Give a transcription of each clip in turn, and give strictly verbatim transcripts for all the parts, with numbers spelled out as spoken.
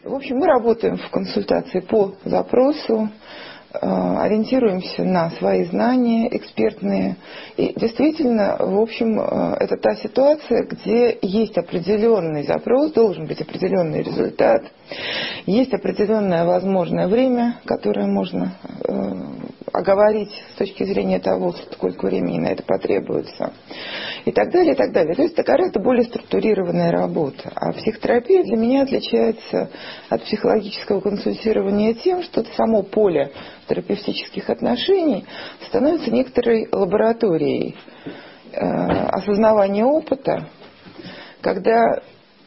В общем, мы работаем в консультации по запросу, ориентируемся на свои знания экспертные. И действительно, в общем, это та ситуация, где есть определенный запрос, должен быть определенный результат, есть определенное возможное время, которое можно э, оговорить с точки зрения того, сколько времени на это потребуется, и так далее, и так далее. То есть это гораздо более структурированная работа. А психотерапия для меня отличается от психологического консультирования тем, что само поле терапевтических отношений становится некоторой лабораторией э, осознавания опыта, когда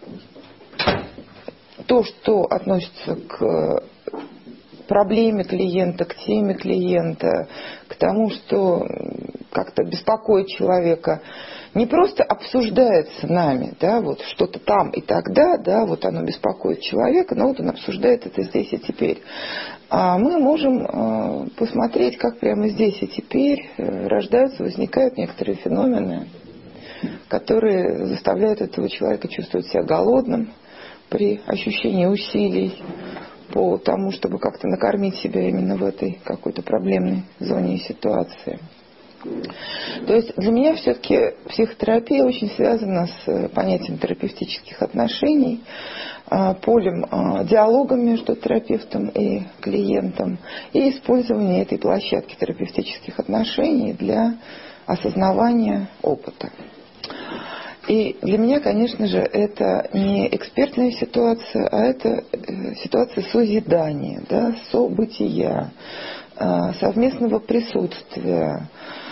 то, что относится к проблеме клиента, к теме клиента, к тому, что как-то беспокоит человека, не просто обсуждается нами, да, вот что-то там и тогда, да, вот оно беспокоит человека, но вот он обсуждает это здесь и теперь. А мы можем э, посмотреть, как прямо здесь и теперь э, рождаются, возникают некоторые феномены, которые заставляют этого человека чувствовать себя голодным при ощущении усилий по тому, чтобы как-то накормить себя именно в этой какой-то проблемной зоне и ситуации. То есть для меня все-таки психотерапия очень связана с понятием терапевтических отношений, полем диалога между терапевтом и клиентом и использование этой площадки терапевтических отношений для осознавания опыта. И для меня, конечно же, это не экспертная ситуация, а это ситуация созидания, да, события, совместного присутствия.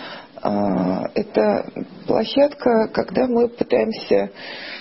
Это площадка, когда мы пытаемся,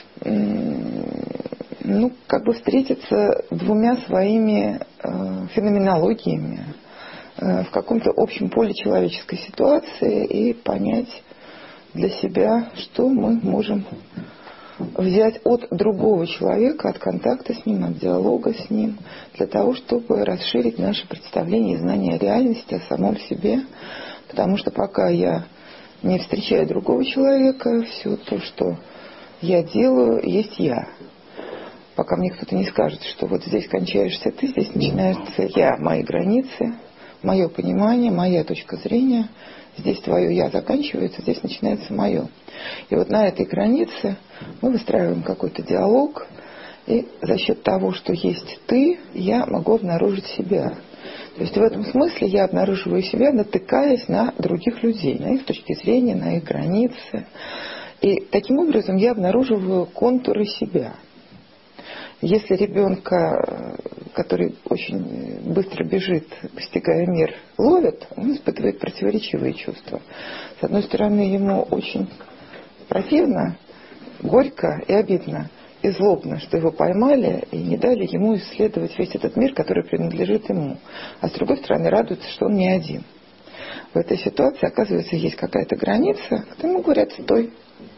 ну, как бы встретиться двумя своими феноменологиями в каком-то общем поле человеческой ситуации и понять для себя, что мы можем взять от другого человека, от контакта с ним, от диалога с ним, для того, чтобы расширить наше представление и знание о реальности, о самом себе. Потому что пока я не встречаю другого человека, все то, что я делаю, есть я. Пока мне кто-то не скажет, что вот здесь кончаешься ты, здесь начинается я, мои границы, мое понимание, моя точка зрения. Здесь твое «я» заканчивается, здесь начинается мое. И вот на этой границе мы выстраиваем какой-то диалог, и за счет того, что есть ты, я могу обнаружить себя. То есть в этом смысле я обнаруживаю себя, натыкаясь на других людей, на их точки зрения, на их границы. И таким образом я обнаруживаю контуры себя. Если ребенка, который очень быстро бежит, постигая мир, ловят, он испытывает противоречивые чувства. С одной стороны, ему очень противно, горько и обидно, и злобно, что его поймали и не дали ему исследовать весь этот мир, который принадлежит ему. А с другой стороны, радуется, что он не один. В этой ситуации, оказывается, есть какая-то граница, когда ему говорят «стой».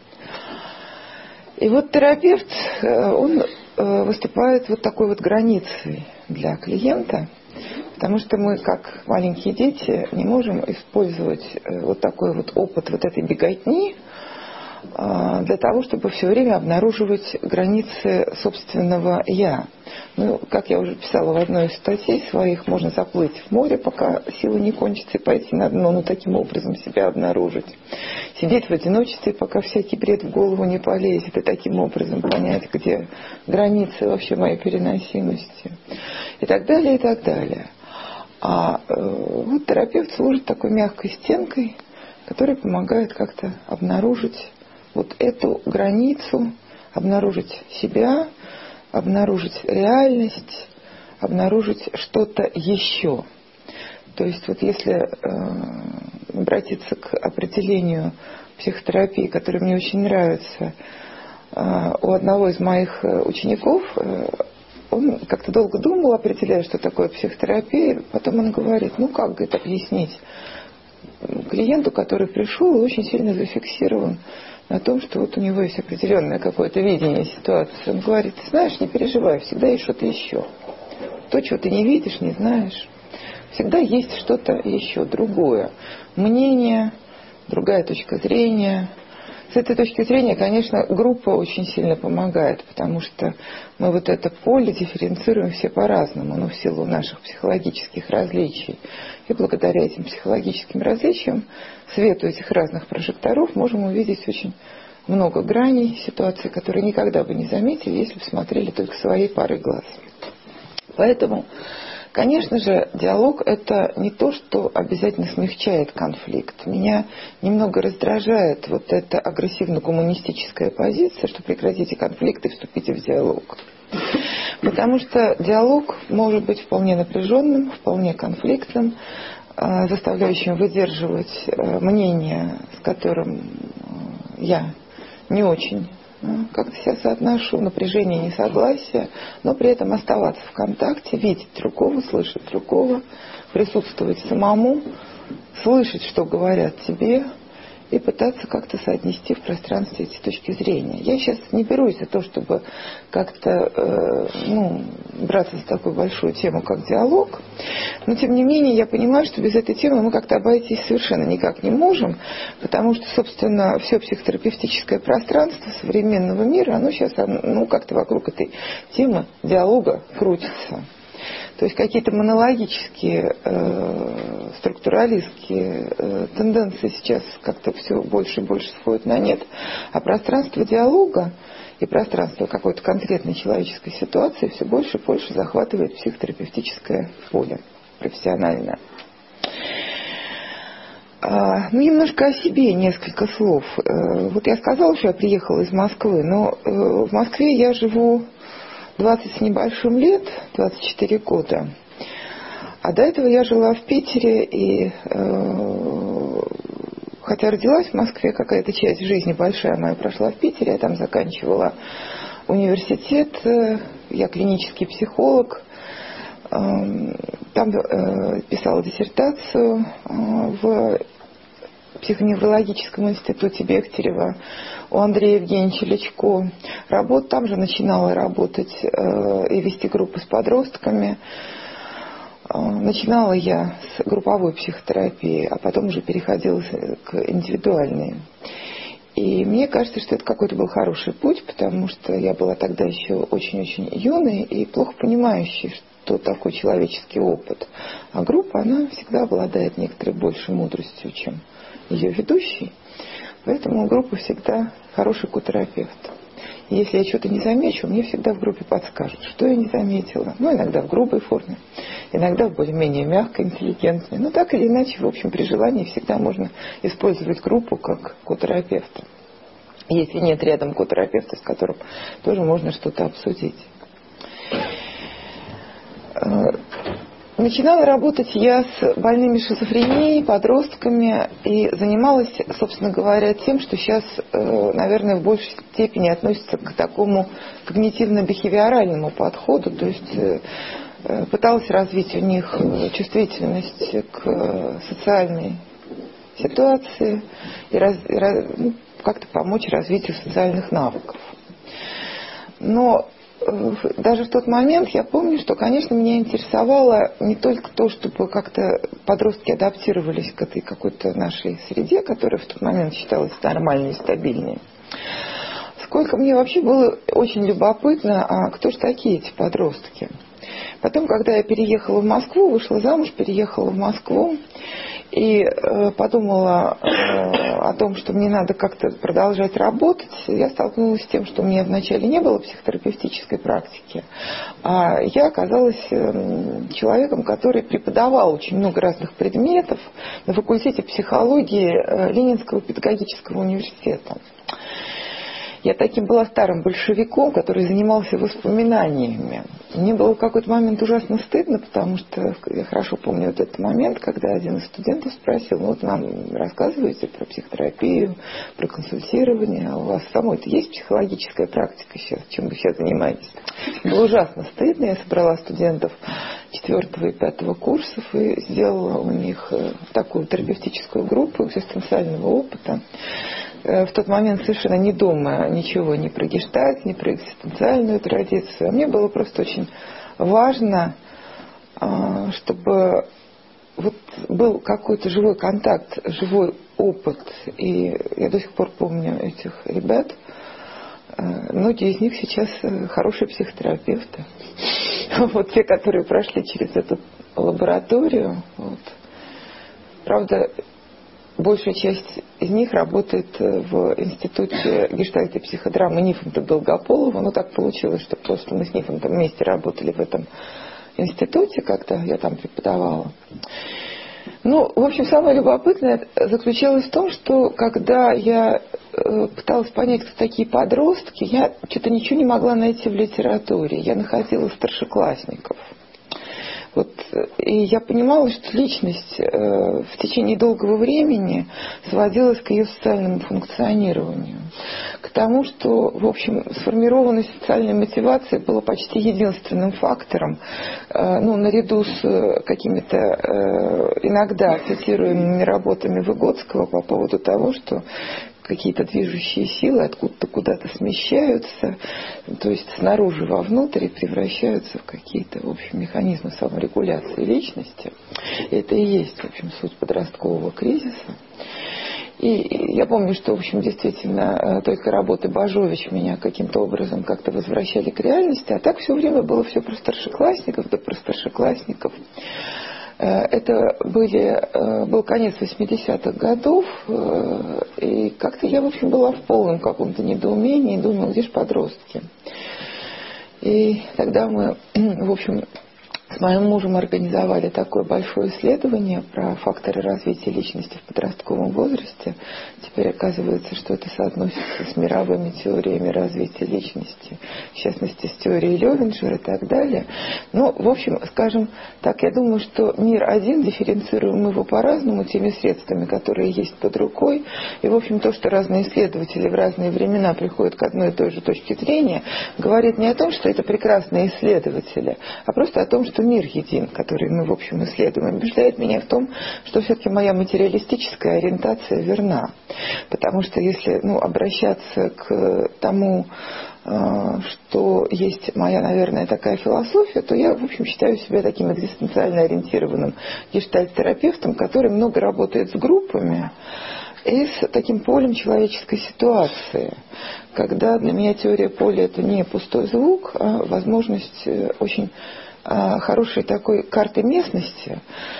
И вот терапевт, он выступает вот такой вот границей для клиента, потому что мы, как маленькие дети, не можем использовать вот такой вот опыт вот этой беготни для того, чтобы все время обнаруживать границы собственного «я». Ну, как я уже писала в одной из статей своих, можно заплыть в море, пока силы не кончатся, и пойти на дно, ну, таким образом себя обнаружить. Сидеть в одиночестве, пока всякий бред в голову не полезет, и таким образом понять, где границы вообще моей переносимости. И так далее, и так далее. А э, вот терапевт служит такой мягкой стенкой, которая помогает как-то обнаружить вот эту границу, обнаружить себя, обнаружить реальность, обнаружить что-то еще. То есть вот если э, обратиться к определению психотерапии, которое мне очень нравится, э, у одного из моих учеников, э, он как-то долго думал, определяя, что такое психотерапия, потом он говорит, ну как, говорит, объяснить клиенту, который пришел и очень сильно зафиксирован на том, что вот у него есть определенное какое-то видение ситуации. Он говорит, ты знаешь, не переживай, всегда есть что-то еще. То, чего ты не видишь, не знаешь. Всегда есть что-то еще, другое. Мнение, другая точка зрения, С этой точки зрения, конечно, группа очень сильно помогает, потому что мы вот это поле дифференцируем все по-разному, но в силу наших психологических различий. И благодаря этим психологическим различиям, свету этих разных прожекторов, можем увидеть очень много граней ситуации, которые никогда бы не заметили, если бы смотрели только своей парой глаз. Поэтому, конечно же, диалог – это не то, что обязательно смягчает конфликт. Меня немного раздражает вот эта агрессивно-коммунистическая позиция, что прекратите конфликт и вступите в диалог. Потому что диалог может быть вполне напряженным, вполне конфликтным, заставляющим выдерживать мнение, с которым я не очень как-то себя соотношу, напряжение, несогласие, но при этом оставаться в контакте, видеть другого, слышать другого, присутствовать самому, слышать, что говорят тебе, и пытаться как-то соотнести в пространстве эти точки зрения. Я сейчас не берусь за то, чтобы как-то э, ну, браться за такую большую тему, как диалог, но тем не менее я понимаю, что без этой темы мы как-то обойтись совершенно никак не можем, потому что, собственно, все психотерапевтическое пространство современного мира, оно сейчас ну, как-то вокруг этой темы диалога крутится. То есть какие-то монологические, э, структуралистские э, тенденции сейчас как-то все больше и больше сходят на нет. А пространство диалога и пространство какой-то конкретной человеческой ситуации все больше и больше захватывает психотерапевтическое поле профессиональное. А, ну, немножко о себе, несколько слов. Э, вот я сказала, что я приехала из Москвы, но э, в Москве я живу двадцать с небольшим лет, двадцать четыре года. А до этого я жила в Питере, и э, хотя родилась в Москве, какая-то часть жизни большая моя прошла в Питере, я там заканчивала университет, я клинический психолог, э, там э, писала диссертацию э, в психоневрологическом институте Бехтерева у Андрея Евгеньевича Личко. Работ, там же начинала работать э, и вести группы с подростками. Э, начинала я с групповой психотерапии, а потом уже переходила к индивидуальной. И мне кажется, что это какой-то был хороший путь, потому что я была тогда еще очень-очень юной и плохо понимающей, что такой человеческий опыт. А группа, она всегда обладает некоторой большей мудростью, чем ее ведущий. Поэтому группа всегда хороший котерапевт. И если я что-то не замечу, мне всегда в группе подскажут, что я не заметила. Ну, иногда в грубой форме, иногда в более-менее мягкой, интеллигентной. Но так или иначе, в общем, при желании всегда можно использовать группу как котерапевта. Если нет рядом котерапевта, с которым тоже можно что-то обсудить. Начинала работать я с больными шизофренией, подростками, и занималась, собственно говоря, тем, что сейчас, наверное, в большей степени относится к такому когнитивно-бихевиоральному подходу, то есть пыталась развить у них чувствительность к социальной ситуации и, раз, и раз, ну, как-то помочь развитию социальных навыков. Но даже в тот момент я помню, что, конечно, меня интересовало не только то, чтобы как-то подростки адаптировались к этой какой-то нашей среде, которая в тот момент считалась нормальной и стабильной, сколько мне вообще было очень любопытно, а кто же такие эти подростки. Потом, когда я переехала в Москву, вышла замуж, переехала в Москву, и э, подумала э, о том, что мне надо как-то продолжать работать, я столкнулась с тем, что у меня вначале не было психотерапевтической практики, а я оказалась э, человеком, который преподавал очень много разных предметов на факультете психологии э, Ленинского педагогического университета. Я таким была старым большевиком, который занимался воспоминаниями. Мне было в какой-то момент ужасно стыдно, потому что я хорошо помню вот этот момент, когда один из студентов спросил: ну вот нам рассказываете про психотерапию, про консультирование, а у вас самой-то есть психологическая практика сейчас, чем вы сейчас занимаетесь? Было ужасно стыдно. Я собрала студентов четвертого и пятого курсов и сделала у них такую терапевтическую группу экзистенциального опыта. В тот момент совершенно не думая ничего ни про гештальт, ни про экзистенциальную традицию. Мне было просто очень важно, чтобы вот был какой-то живой контакт, живой опыт, и я до сих пор помню этих ребят. Многие из них сейчас хорошие психотерапевты. Вот те, которые прошли через эту лабораторию. Вот. Правда, большая часть из них работает в институте гештальт и психодрамы Нифонта Долгополова. Но так получилось, что просто мы с Нифонтом вместе работали в этом институте, когда я там преподавала. Ну, в общем, самое любопытное заключалось в том, что когда я э, пыталась понять, кто такие подростки, я что-то ничего не могла найти в литературе. Я находила старшеклассников. Вот, и я понимала, что личность э, в течение долгого времени сводилась к ее социальному функционированию. К тому, что, в общем, сформированность социальной мотивации была почти единственным фактором, э, ну, наряду с какими-то э, иногда цитируемыми работами Выгодского по поводу того, что какие-то движущие силы откуда-то куда-то смещаются, то есть снаружи вовнутрь, и превращаются в какие-то, в общем, механизмы саморегуляции личности. И это и есть, в общем, суть подросткового кризиса. И я помню, что, в общем, действительно, только работы Бажович меня каким-то образом как-то возвращали к реальности, а так все время было все про старшеклассников, да про старшеклассников. Это были, был конец восьмидесятых годов, и как-то я, в общем, была в полном каком-то недоумении, думала, где же подростки. И тогда мы, в общем, с моим мужем организовали такое большое исследование про факторы развития личности в подростковом возрасте. Теперь оказывается, что это соотносится с мировыми теориями развития личности, в частности, с теорией Левинджера и так далее. Но, в общем, скажем так, я думаю, что мир один, дифференцируем его по-разному теми средствами, которые есть под рукой. И, в общем, то, что разные исследователи в разные времена приходят к одной и той же точке зрения, говорит не о том, что это прекрасные исследователи, а просто о том, что мир един, который мы, в общем, исследуем, убеждает меня в том, что все-таки моя материалистическая ориентация верна. Потому что если, ну, обращаться к тому, что есть моя, наверное, такая философия, то я, в общем, считаю себя таким экзистенциально ориентированным гештальт-терапевтом, который много работает с группами и с таким полем человеческой ситуации, когда для меня теория поля – это не пустой звук, а возможность очень хорошей такой карты местности,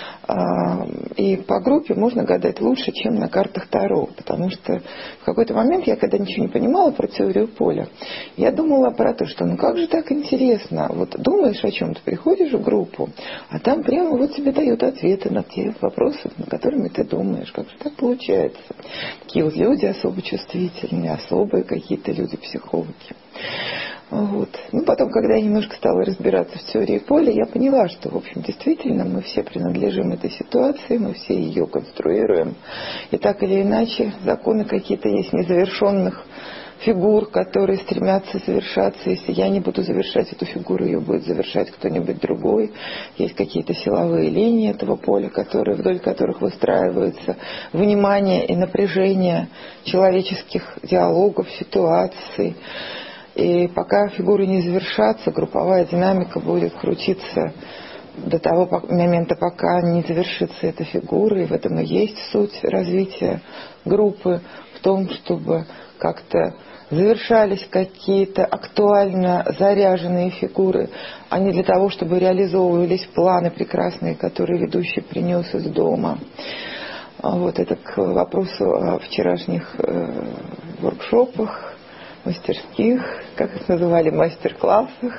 и по группе можно гадать лучше, чем на картах Таро, потому что в какой-то момент я, когда ничего не понимала про теорию поля, я думала про то, что ну как же так интересно, вот думаешь о чем-то, приходишь в группу, а там прямо вот тебе дают ответы на те вопросы, над которыми ты думаешь, как же так получается. Такие вот люди особо чувствительные, особые какие-то люди-психологи. Вот. Ну, потом, когда я немножко стала разбираться в теории поля, я поняла, что, в общем, действительно мы все принадлежим этой ситуации, мы все ее конструируем. И так или иначе, законы какие-то есть незавершенных фигур, которые стремятся завершаться. Если я не буду завершать эту фигуру, ее будет завершать кто-нибудь другой. Есть какие-то силовые линии этого поля, которые, вдоль которых выстраиваются внимание и напряжение человеческих диалогов, ситуаций. И пока фигуры не завершатся, групповая динамика будет крутиться до того момента, пока не завершится эта фигура. И в этом и есть суть развития группы, в том, чтобы как-то завершались какие-то актуально заряженные фигуры, а не для того, чтобы реализовывались планы прекрасные, которые ведущий принес из дома. Вот это к вопросу о вчерашних э, воркшопах, мастерских, как их называли, мастер-классах.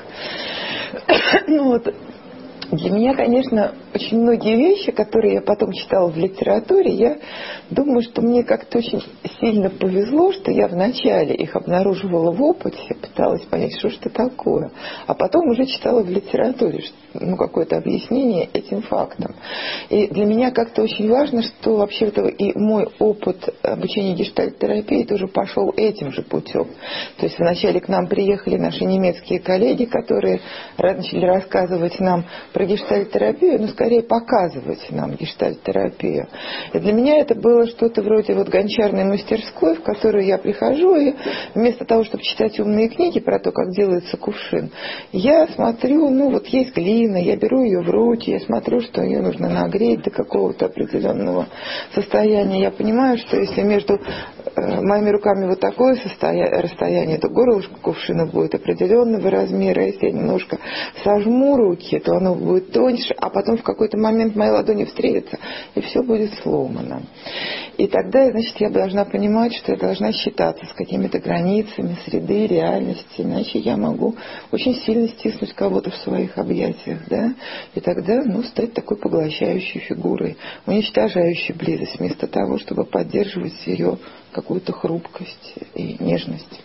Ну вот, для меня, конечно, очень многие вещи, которые я потом читала в литературе, я думаю, что мне как-то очень сильно повезло, что я вначале их обнаруживала в опыте, пыталась понять, что же это такое, а потом уже читала в литературе, ну, какое-то объяснение этим фактам. И для меня как-то очень важно, что вообще-то и мой опыт обучения гештальт-терапии тоже пошел этим же путем. То есть вначале к нам приехали наши немецкие коллеги, которые начали рассказывать нам про гештальт-терапию, ну, скажем, скорее показывать нам гештальт-терапию. И для меня это было что-то вроде вот гончарной мастерской, в которую я прихожу, и вместо того, чтобы читать умные книги про то, как делается кувшин, я смотрю, ну вот есть глина, я беру ее в руки, я смотрю, что ее нужно нагреть до какого-то определенного состояния. Я понимаю, что если между моими руками вот такое расстояние, то горлышко кувшина будет определенного размера. Если я немножко сожму руки, то оно будет тоньше, а потом в какой-то момент мои ладони встретятся, и все будет сломано. И тогда, значит, я должна понимать, что я должна считаться с какими-то границами среды, реальности, иначе я могу очень сильно стиснуть кого-то в своих объятиях, да, и тогда, ну, стать такой поглощающей фигурой, уничтожающей близость, вместо того, чтобы поддерживать ее какую-то хрупкость и нежность.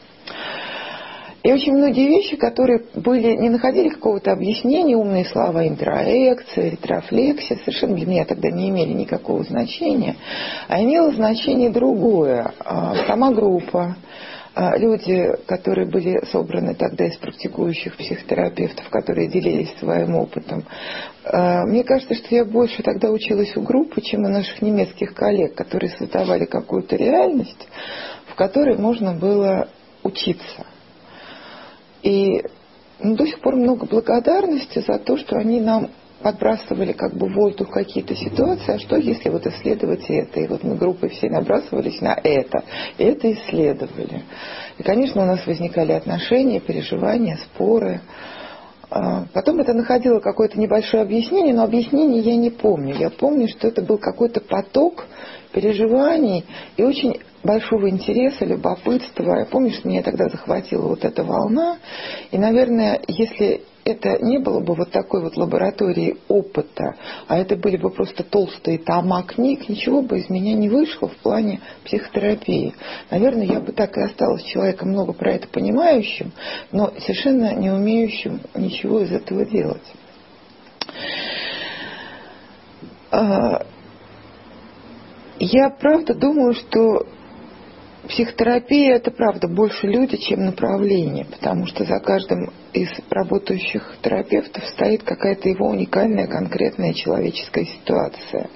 И очень многие вещи, которые были, не находили какого-то объяснения, умные слова, интроекция, ретрофлексия, совершенно для меня тогда не имели никакого значения, а имело значение другое. Сама группа, люди, которые были собраны тогда из практикующих психотерапевтов, которые делились своим опытом. Мне кажется, что я больше тогда училась у группы, чем у наших немецких коллег, которые создавали какую-то реальность, в которой можно было учиться. И ну, до сих пор много благодарности за то, что они нам подбрасывали как бы в воздух какие-то ситуации, а что если вот исследовать это? И вот мы группой все набрасывались на это, и это исследовали. И, конечно, у нас возникали отношения, переживания, споры. Потом это находило какое-то небольшое объяснение, но объяснение я не помню. Я помню, что это был какой-то поток переживаний и очень большого интереса, любопытства. Я помню, что меня тогда захватила вот эта волна. И, наверное, если это не было бы вот такой вот лаборатории опыта, а это были бы просто толстые тома книг, ничего бы из меня не вышло в плане психотерапии. Наверное, я бы так и осталась человеком много про это понимающим, но совершенно не умеющим ничего из этого делать. Я правда думаю, что психотерапия – это, правда, больше люди, чем направление, потому что за каждым из работающих терапевтов стоит какая-то его уникальная, конкретная человеческая ситуация.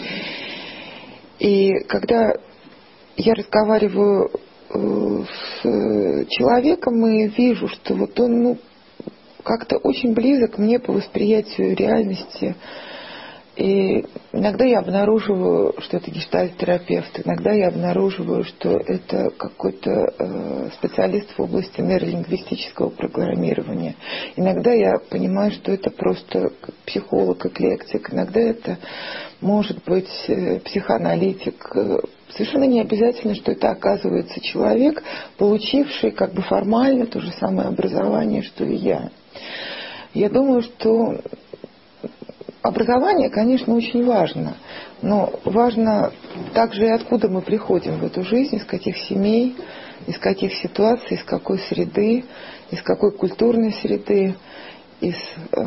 И когда я разговариваю с человеком и вижу, что вот он ну, как-то очень близок мне по восприятию реальности, и иногда я обнаруживаю, что это гештальт-терапевт, иногда я обнаруживаю, что это какой-то э, специалист в области нейролингвистического программирования. Иногда я понимаю, что это просто психолог, эклектик, иногда это может быть э, психоаналитик. Совершенно не обязательно, что это оказывается человек, получивший как бы формально то же самое образование, что и я. Я думаю, что образование, конечно, очень важно, но важно также и откуда мы приходим в эту жизнь, из каких семей, из каких ситуаций, из какой среды, из какой культурной среды, из, э,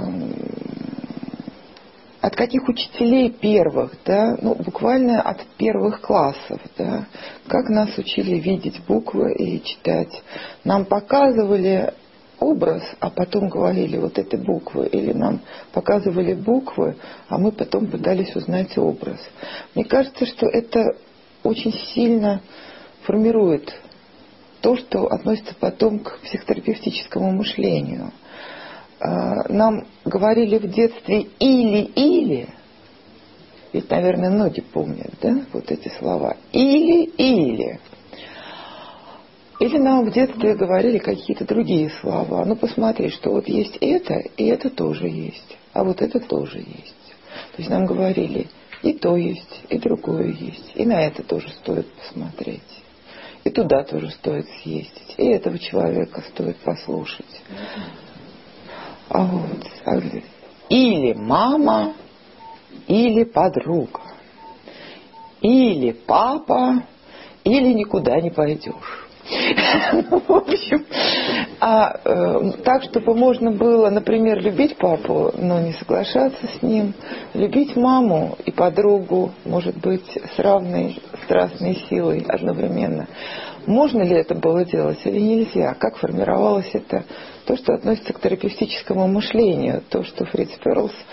от каких учителей первых, да, ну, буквально от первых классов, да, как нас учили видеть буквы и читать. Нам показывали образ, а потом говорили вот эти буквы, или нам показывали буквы, а мы потом пытались узнать образ. Мне кажется, что это очень сильно формирует то, что относится потом к психотерапевтическому мышлению. Нам говорили в детстве «или-или», ведь, наверное, многие помнят, да, вот эти слова «или-или». Или нам в детстве говорили какие-то другие слова. Ну, посмотри, что вот есть это, и это тоже есть. А вот это тоже есть. То есть нам говорили, и то есть, и другое есть. И на это тоже стоит посмотреть. И туда тоже стоит съездить. И этого человека стоит послушать. А вот, или мама, или подруга. Или папа, или никуда не пойдешь. В общем, а, э, так, чтобы можно было, например, любить папу, но не соглашаться с ним, любить маму и подругу, может быть, с равной страстной силой одновременно. Можно ли это было делать или нельзя? Как формировалось это? То, что относится к терапевтическому мышлению, то, что Фриц Перлс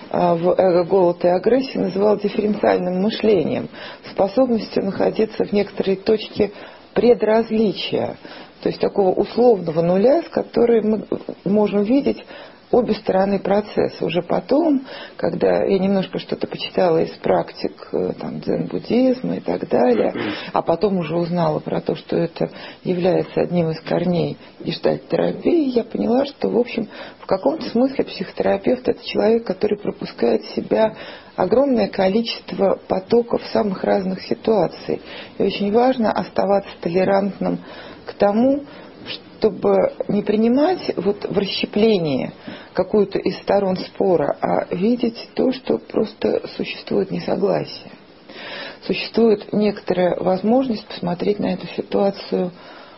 в «Эго, голод и агрессия» называл дифференциальным мышлением, способностью находиться в некоторой точке предразличия, то есть такого условного нуля, с которой мы можем видеть обе стороны процесса. Уже потом, когда я немножко что-то почитала из практик там, дзен-буддизма и так далее, а потом уже узнала про то, что это является одним из корней гештальт-терапии, я поняла, что, в общем, в каком-то смысле психотерапевт – это человек, который пропускает в себя огромное количество потоков самых разных ситуаций. И очень важно оставаться толерантным к тому, чтобы не принимать вот в расщеплении какую-то из сторон спора, а видеть то, что просто существует несогласие. Существует некоторая возможность посмотреть на эту ситуацию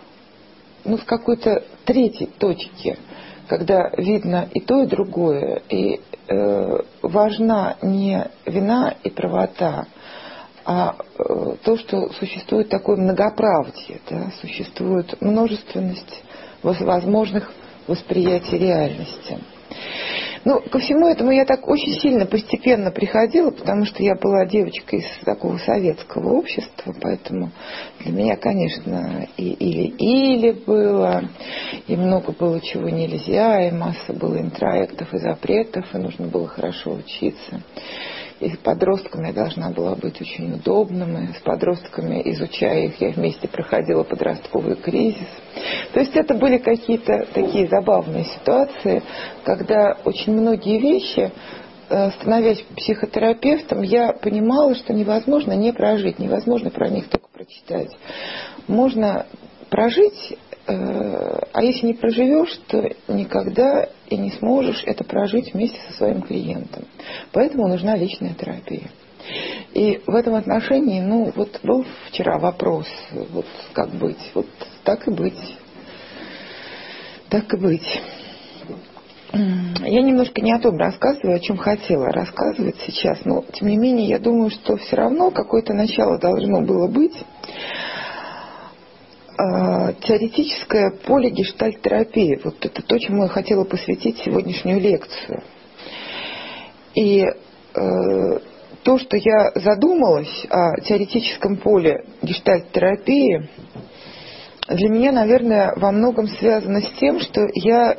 ну, в какой-то третьей точке, когда видно и то, и другое. И э, важна не вина и правота, а э, то, что существует такое многоправдие, да, существует множественность возможных восприятий реальности. Ну, ко всему этому я так очень сильно постепенно приходила, потому что я была девочкой из такого советского общества, поэтому для меня, конечно, и или-или было, и много было чего нельзя, и масса было интроектов и запретов, и нужно было хорошо учиться. И с подростками я должна была быть очень удобным, и с подростками, изучая их, я вместе проходила подростковый кризис. То есть это были какие-то такие забавные ситуации, когда очень многие вещи, становясь психотерапевтом, я понимала, что невозможно не прожить, невозможно про них только прочитать. Можно прожить, а если не проживешь, то никогда и не сможешь это прожить вместе со своим клиентом. Поэтому нужна личная терапия. И в этом отношении, ну, вот был вчера вопрос, вот как быть, вот так и быть, так и быть. Я немножко не о том рассказываю, о чем хотела рассказывать сейчас, но тем не менее я думаю, что все равно какое-то начало должно было быть. Теоретическое поле гештальт-терапии. Вот это то, чему я хотела посвятить сегодняшнюю лекцию. И э, то, что я задумалась о теоретическом поле гештальт-терапии, для меня, наверное, во многом связано с тем, что я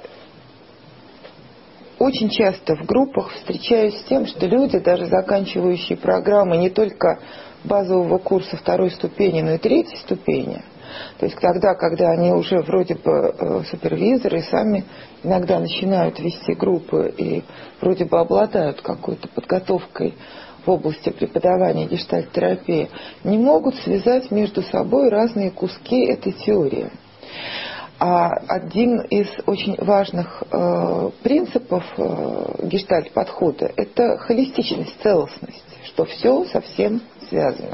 очень часто в группах встречаюсь с тем, что люди, даже заканчивающие программы не только базового курса второй ступени, но и третьей ступени, то есть тогда, когда они уже вроде бы супервизоры и сами иногда начинают вести группы и вроде бы обладают какой-то подготовкой в области преподавания гештальт-терапии, не могут связать между собой разные куски этой теории. А один из очень важных э, принципов э, гештальт-подхода – это холистичность, целостность, что все совсем связано.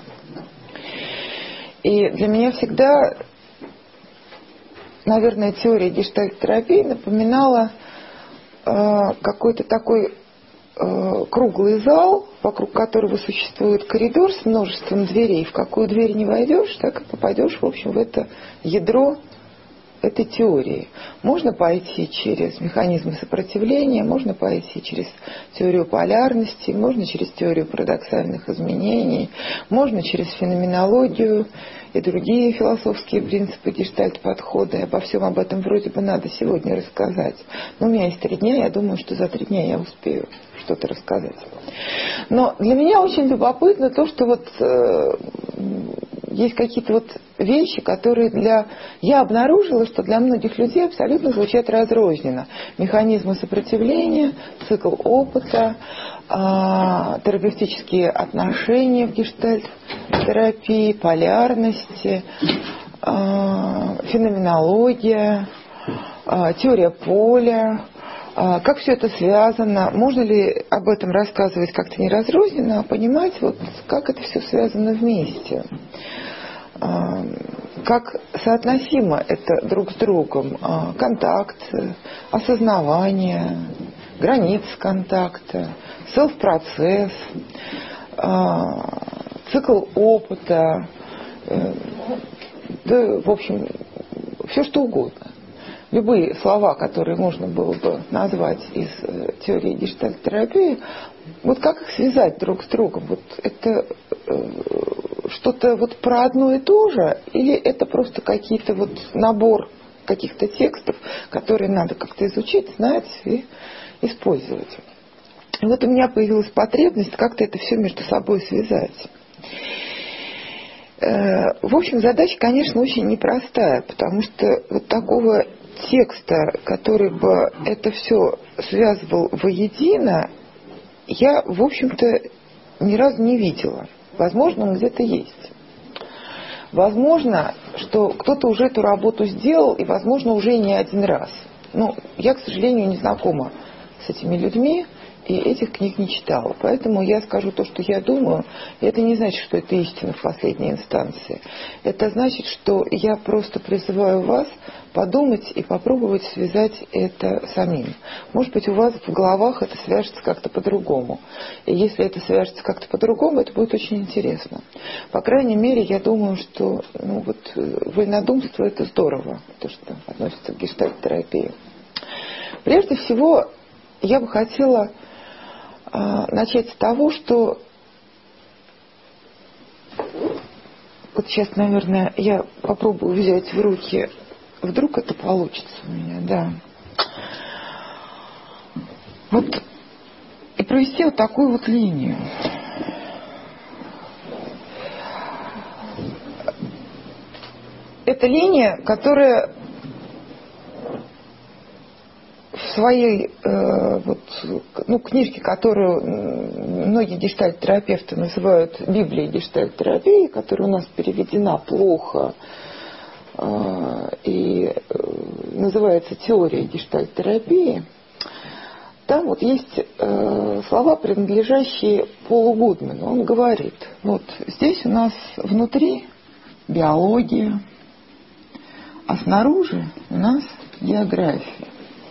И для меня всегда, наверное, теория гештальт-терапии напоминала э, какой-то такой э, круглый зал, вокруг которого существует коридор с множеством дверей. В какую дверь не войдешь, так и попадешь, в общем, в это ядро этой теории. Можно пойти через механизмы сопротивления, можно пойти через теорию полярности, можно через теорию парадоксальных изменений, можно через феноменологию и другие философские принципы гештальт-подхода. И обо всем об этом вроде бы надо сегодня рассказать. Но у меня есть три дня, я думаю, что за три дня я успею что-то рассказать. Но для меня очень любопытно то, что вот э, есть какие-то вот вещи, которые для... Я обнаружила, что для многих людей абсолютно звучат разрозненно. Механизмы сопротивления, цикл опыта, э, терапевтические отношения в гештальт-терапии, полярности, э, феноменология, э, теория поля. Как все это связано? Можно ли об этом рассказывать как-то не разрозненно, а понимать, вот, как это все связано вместе? Как соотносимо это друг с другом? Контакт, осознавание, границы контакта, селф-процесс, цикл опыта, да, в общем, все что угодно. любые слова, которые можно было бы назвать из э, теории гештальт-терапии, вот как их связать друг с другом? Вот это э, что-то вот про одно и то же, или это просто какие-то вот набор каких-то текстов, которые надо как-то изучить, знать и использовать? И вот у меня появилась потребность как-то это все между собой связать. Э, в общем, задача, конечно, очень непростая, потому что вот такого текста, который бы это все связывал воедино, я, в общем-то, ни разу не видела. Возможно, он где-то есть. Возможно, что кто-то уже эту работу сделал, и, возможно, уже и не один раз. Но я, к сожалению, не знакома с этими людьми, и этих книг не читала. Поэтому я скажу то, что я думаю, и это не значит, что это истина в последней инстанции. Это значит, что я просто призываю вас подумать и попробовать связать это самим. Может быть, у вас в головах это свяжется как-то по-другому. И если это свяжется как-то по-другому, это будет очень интересно. По крайней мере, я думаю, что ну, вот, вольнодумство – это здорово, то, что относится к гештальт-терапии. Прежде всего, я бы хотела начать с того, что вот сейчас, наверное, я попробую взять в руки, вдруг это получится у меня, да. Вот и провести вот такую вот линию. Это линия, которая в своей э, вот, ну, книжке, которую многие гештальт-терапевты называют Библией гештальт-терапии, которая у нас переведена плохо э, и э, называется «Теория гештальт-терапии», там вот есть э, слова, принадлежащие Полу Гудману. Он говорит, вот здесь у нас внутри биология, а снаружи у нас география.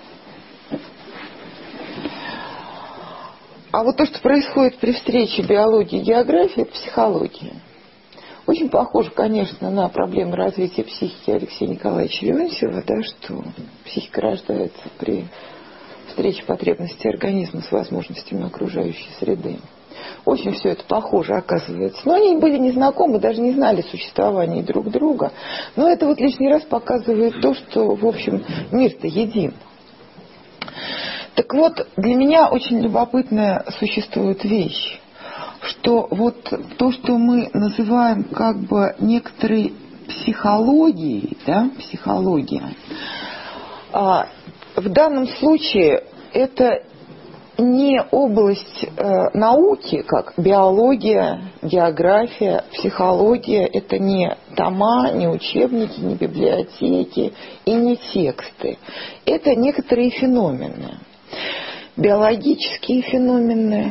А вот то, что происходит при встрече биологии и географии, это психология. Очень похоже, конечно, на проблемы развития психики Алексея Николаевича Леонтьева, да, что психика рождается при встрече потребностей организма с возможностями окружающей среды. Очень все это похоже оказывается. Но они были незнакомы, даже не знали существования друг друга. Но это вот лишний раз показывает то, что, в общем, мир-то един. Так вот, для меня очень любопытная существует вещь, что вот то, что мы называем как бы некоторой психологией, да, психология, а, в данном случае это не область э, науки, как биология, география, психология, это не тома, не учебники, не библиотеки и не тексты. Это некоторые феномены. Биологические феномены,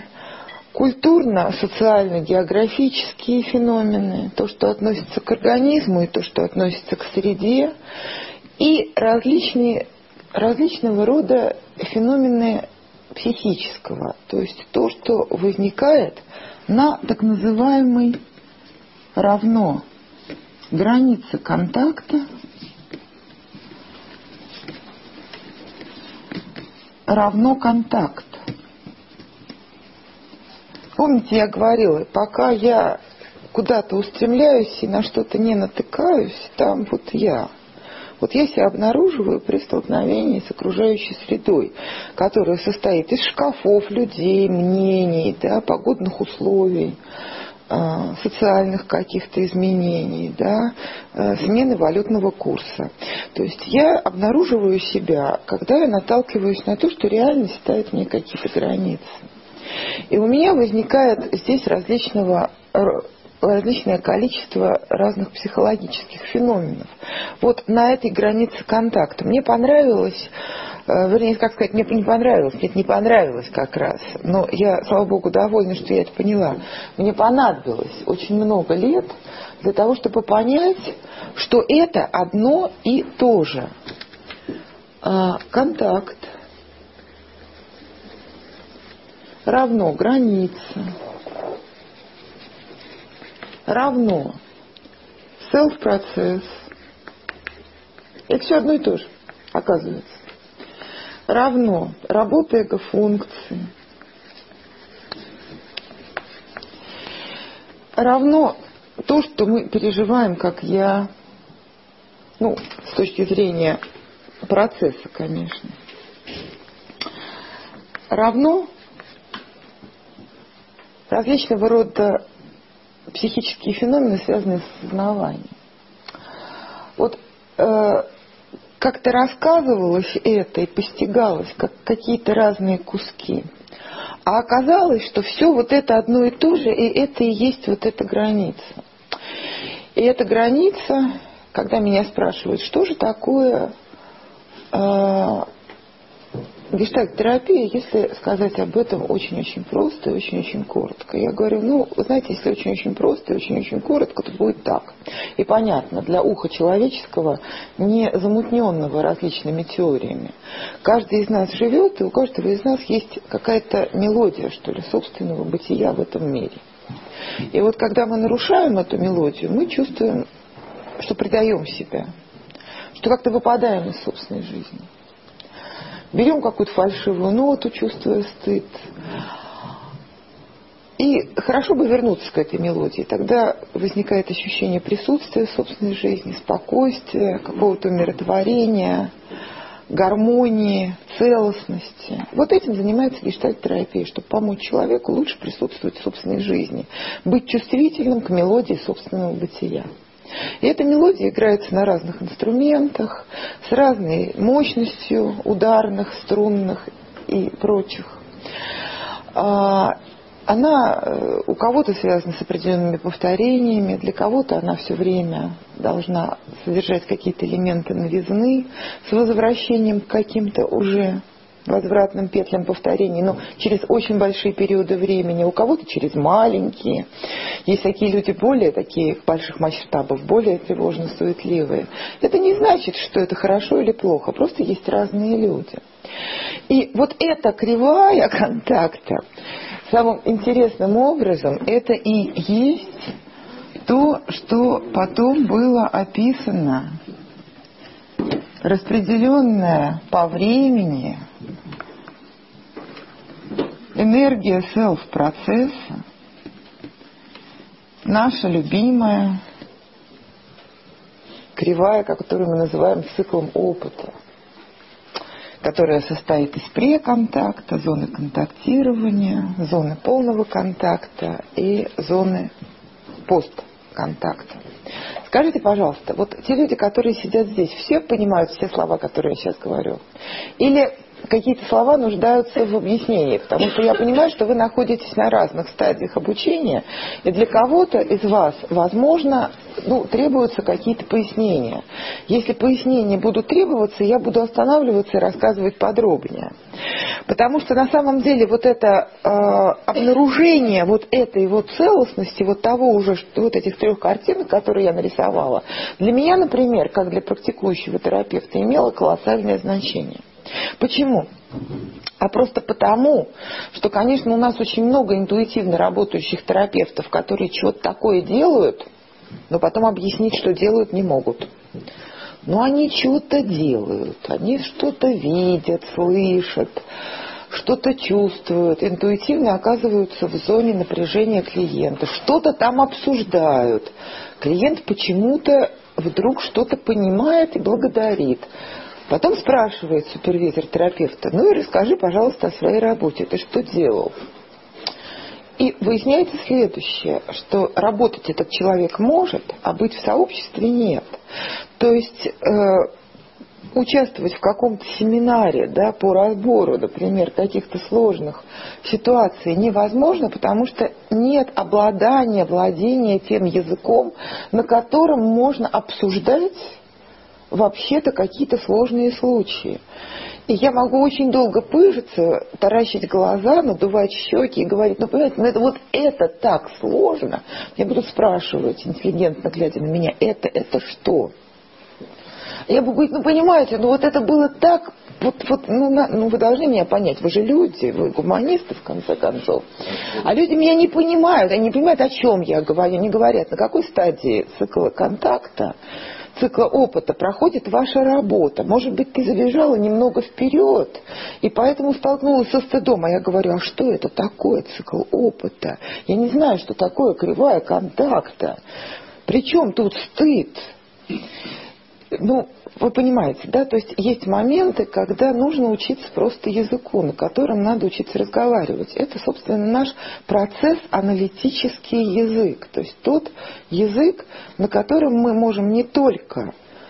культурно-социально-географические феномены, то, что относится к организму и то, что относится к среде, и различные, различного рода феномены психического, то есть то, что возникает на так называемой равно границе контакта, равно контакт. Помните, я говорила, пока я куда-то устремляюсь и на что-то не натыкаюсь, там вот я. Вот я себя обнаруживаю при столкновении с окружающей средой, которая состоит из шкафов, людей, мнений, да, погодных условий, социальных каких-то изменений, да, смены валютного курса. То есть я обнаруживаю себя, когда я наталкиваюсь на то, что реальность ставит мне какие-то границы. И у меня возникает здесь различного различное количество разных психологических феноменов. Вот на этой границе контакта. Мне понравилось, вернее, как сказать, мне не понравилось, нет, не понравилось как раз, но я, слава богу, довольна, что я это поняла. Мне понадобилось очень много лет для того, чтобы понять, что это одно и то же. Контакт равно граница, равно self-процесс. Это все одно и то же. оказывается, равно работа эго-функции, равно то, что мы переживаем, как я, ну, с точки зрения процесса, конечно, равно различного рода психические феномены, связанные с сознаванием. Вот э, как-то рассказывалось это и постигалось, как какие-то разные куски. А оказалось, что все вот это одно и то же, и это и есть вот эта граница. И эта граница, когда меня спрашивают, что же такое э, гештальт-терапия, если сказать об этом очень-очень просто и очень-очень коротко. Я говорю, ну, вы знаете, если очень-очень просто и очень-очень коротко, то будет так. И понятно, для уха человеческого, не замутненного различными теориями. Каждый из нас живет, и у каждого из нас есть какая-то мелодия, что ли, собственного бытия в этом мире. И вот когда мы нарушаем эту мелодию, мы чувствуем, что предаем себя, что как-то выпадаем из собственной жизни. Берем какую-то фальшивую ноту, чувствуя стыд. И хорошо бы вернуться к этой мелодии. Тогда возникает ощущение присутствия в собственной жизни, спокойствия, какого-то умиротворения, гармонии, целостности. Вот этим занимается гештальт-терапия, чтобы помочь человеку лучше присутствовать в собственной жизни, быть чувствительным к мелодии собственного бытия. И эта мелодия играется на разных инструментах, с разной мощностью ударных, струнных и прочих. Она у кого-то связана с определенными повторениями, для кого-то она все время должна содержать какие-то элементы новизны с возвращением к каким-то уже возвратным петлям повторений, но через очень большие периоды времени, у кого-то через маленькие. Есть такие люди более такие больших масштабов, более тревожно-суетливые. Это не значит, что это хорошо или плохо, просто есть разные люди. И вот эта кривая контакта самым интересным образом это и есть то, что потом было описано, распределенное по времени энергия селф-процесса, наша любимая кривая, которую мы называем циклом опыта, которая состоит из преконтакта, зоны контактирования, зоны полного контакта и зоны постконтакта. Скажите, пожалуйста, вот те люди, которые сидят здесь, все понимают все слова, которые я сейчас говорю? Или какие-то слова нуждаются в объяснении? Потому что я понимаю, что вы находитесь на разных стадиях обучения, и для кого-то из вас, возможно, ну, требуются какие-то пояснения. Если пояснения будут требоваться, я буду останавливаться и рассказывать подробнее. Потому что на самом деле вот это э, обнаружение вот этой вот целостности, вот того уже, вот этих трех картинок, которые я нарисовала, для меня, например, как для практикующего терапевта, имело колоссальное значение. Почему? А просто потому, что, конечно, у нас очень много интуитивно работающих терапевтов, которые что-то такое делают, но потом объяснить, что делают, не могут. Но они что-то делают, они что-то видят, слышат, что-то чувствуют, интуитивно оказываются в зоне напряжения клиента, что-то там обсуждают. Клиент почему-то вдруг что-то понимает и благодарит. Потом спрашивает супервизор терапевта, ну и расскажи, пожалуйста, о своей работе, ты что делал? И выясняется следующее, что работать этот человек может, а быть в сообществе нет. То есть э, участвовать в каком-то семинаре, да, по разбору, например, каких-то сложных ситуаций невозможно, потому что нет обладания, владения тем языком, на котором можно обсуждать вообще-то какие-то сложные случаи. И я могу очень долго пыжиться, таращить глаза, надувать щеки и говорить, ну, понимаете, ну, это, вот это так сложно. Мне будут спрашивать, интеллигентно глядя на меня, это, это что? Я буду говорить, ну, понимаете, ну, вот это было так, вот, вот, ну, на, ну, вы должны меня понять, вы же люди, вы гуманисты, в конце концов. А люди меня не понимают, они не понимают, о чем я говорю, не говорят, на какой стадии цикла контакта цикла опыта проходит ваша работа. Может быть, ты забежала немного вперед, и поэтому столкнулась со стыдом. А я говорю, а что это такое цикл опыта? Я не знаю, что такое кривая контакта. Причем тут стыд? Ну, вы понимаете, да? То есть есть моменты, когда нужно учиться просто языку, на котором надо учиться разговаривать. Это, собственно, наш процесс аналитический язык. То есть тот язык, на котором мы можем не только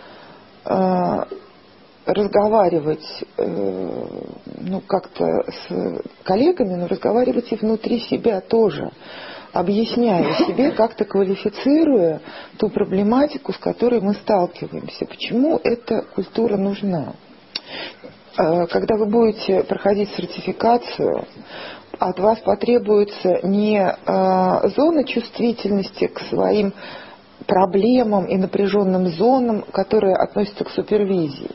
э, разговаривать э, ну, как-то с коллегами, но разговаривать и внутри себя тоже, объясняя себе, как-то квалифицируя ту проблематику, с которой мы сталкиваемся. Почему эта культура нужна? Когда вы будете проходить сертификацию, от вас потребуется не зона чувствительности к своим проблемам и напряженным зонам, которые относятся к супервизии.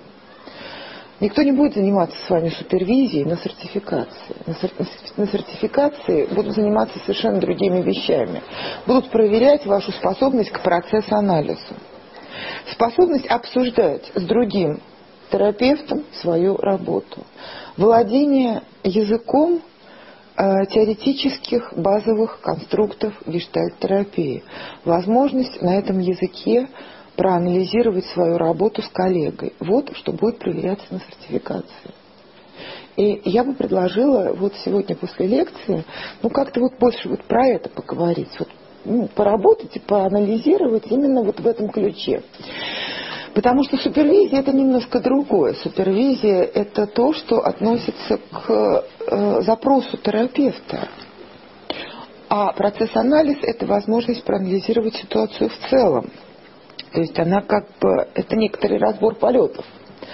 Никто не будет заниматься с вами супервизией на сертификации. На, сер... на сертификации будут заниматься совершенно другими вещами. Будут проверять вашу способность к процесс-анализу. Способность обсуждать с другим терапевтом свою работу. Владение языком э, теоретических базовых конструктов гештальт-терапии. Возможность на этом языке проанализировать свою работу с коллегой. Вот что будет проверяться на сертификации. И я бы предложила вот сегодня после лекции, ну как-то вот больше вот про это поговорить, вот, ну, поработать и поанализировать именно вот в этом ключе. Потому что супервизия это немножко другое. Супервизия это то, что относится к э, запросу терапевта. А процесс-анализ это возможность проанализировать ситуацию в целом. То есть она как бы, это некоторый разбор полетов.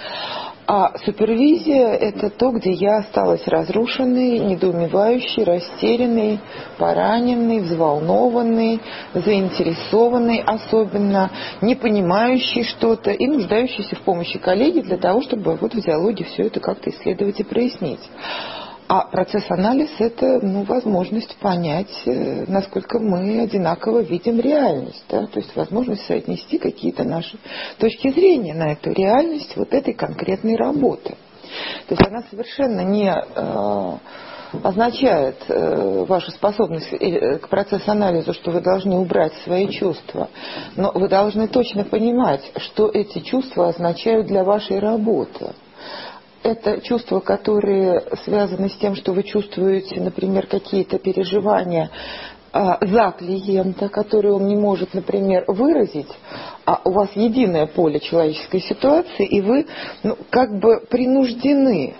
А супервизия это то, где я осталась разрушенной, недоумевающей, растерянной, пораненной, взволнованной, заинтересованной особенно, не понимающей что-то и нуждающейся в помощи коллеги для того, чтобы вот в диалоге все это как-то исследовать и прояснить. А процесс-анализ – это ну, возможность понять, насколько мы одинаково видим реальность. Да? То есть возможность соотнести какие-то наши точки зрения на эту реальность вот этой конкретной работы. То есть она совершенно не э, означает э, вашу способность к процесс-анализу, что вы должны убрать свои чувства. Но вы должны точно понимать, что эти чувства означают для вашей работы. Это чувства, которые связаны с тем, что вы чувствуете, например, какие-то переживания а, за клиента, которые он не может, например, выразить, а у вас единое поле человеческой ситуации, и вы ну, как бы принуждены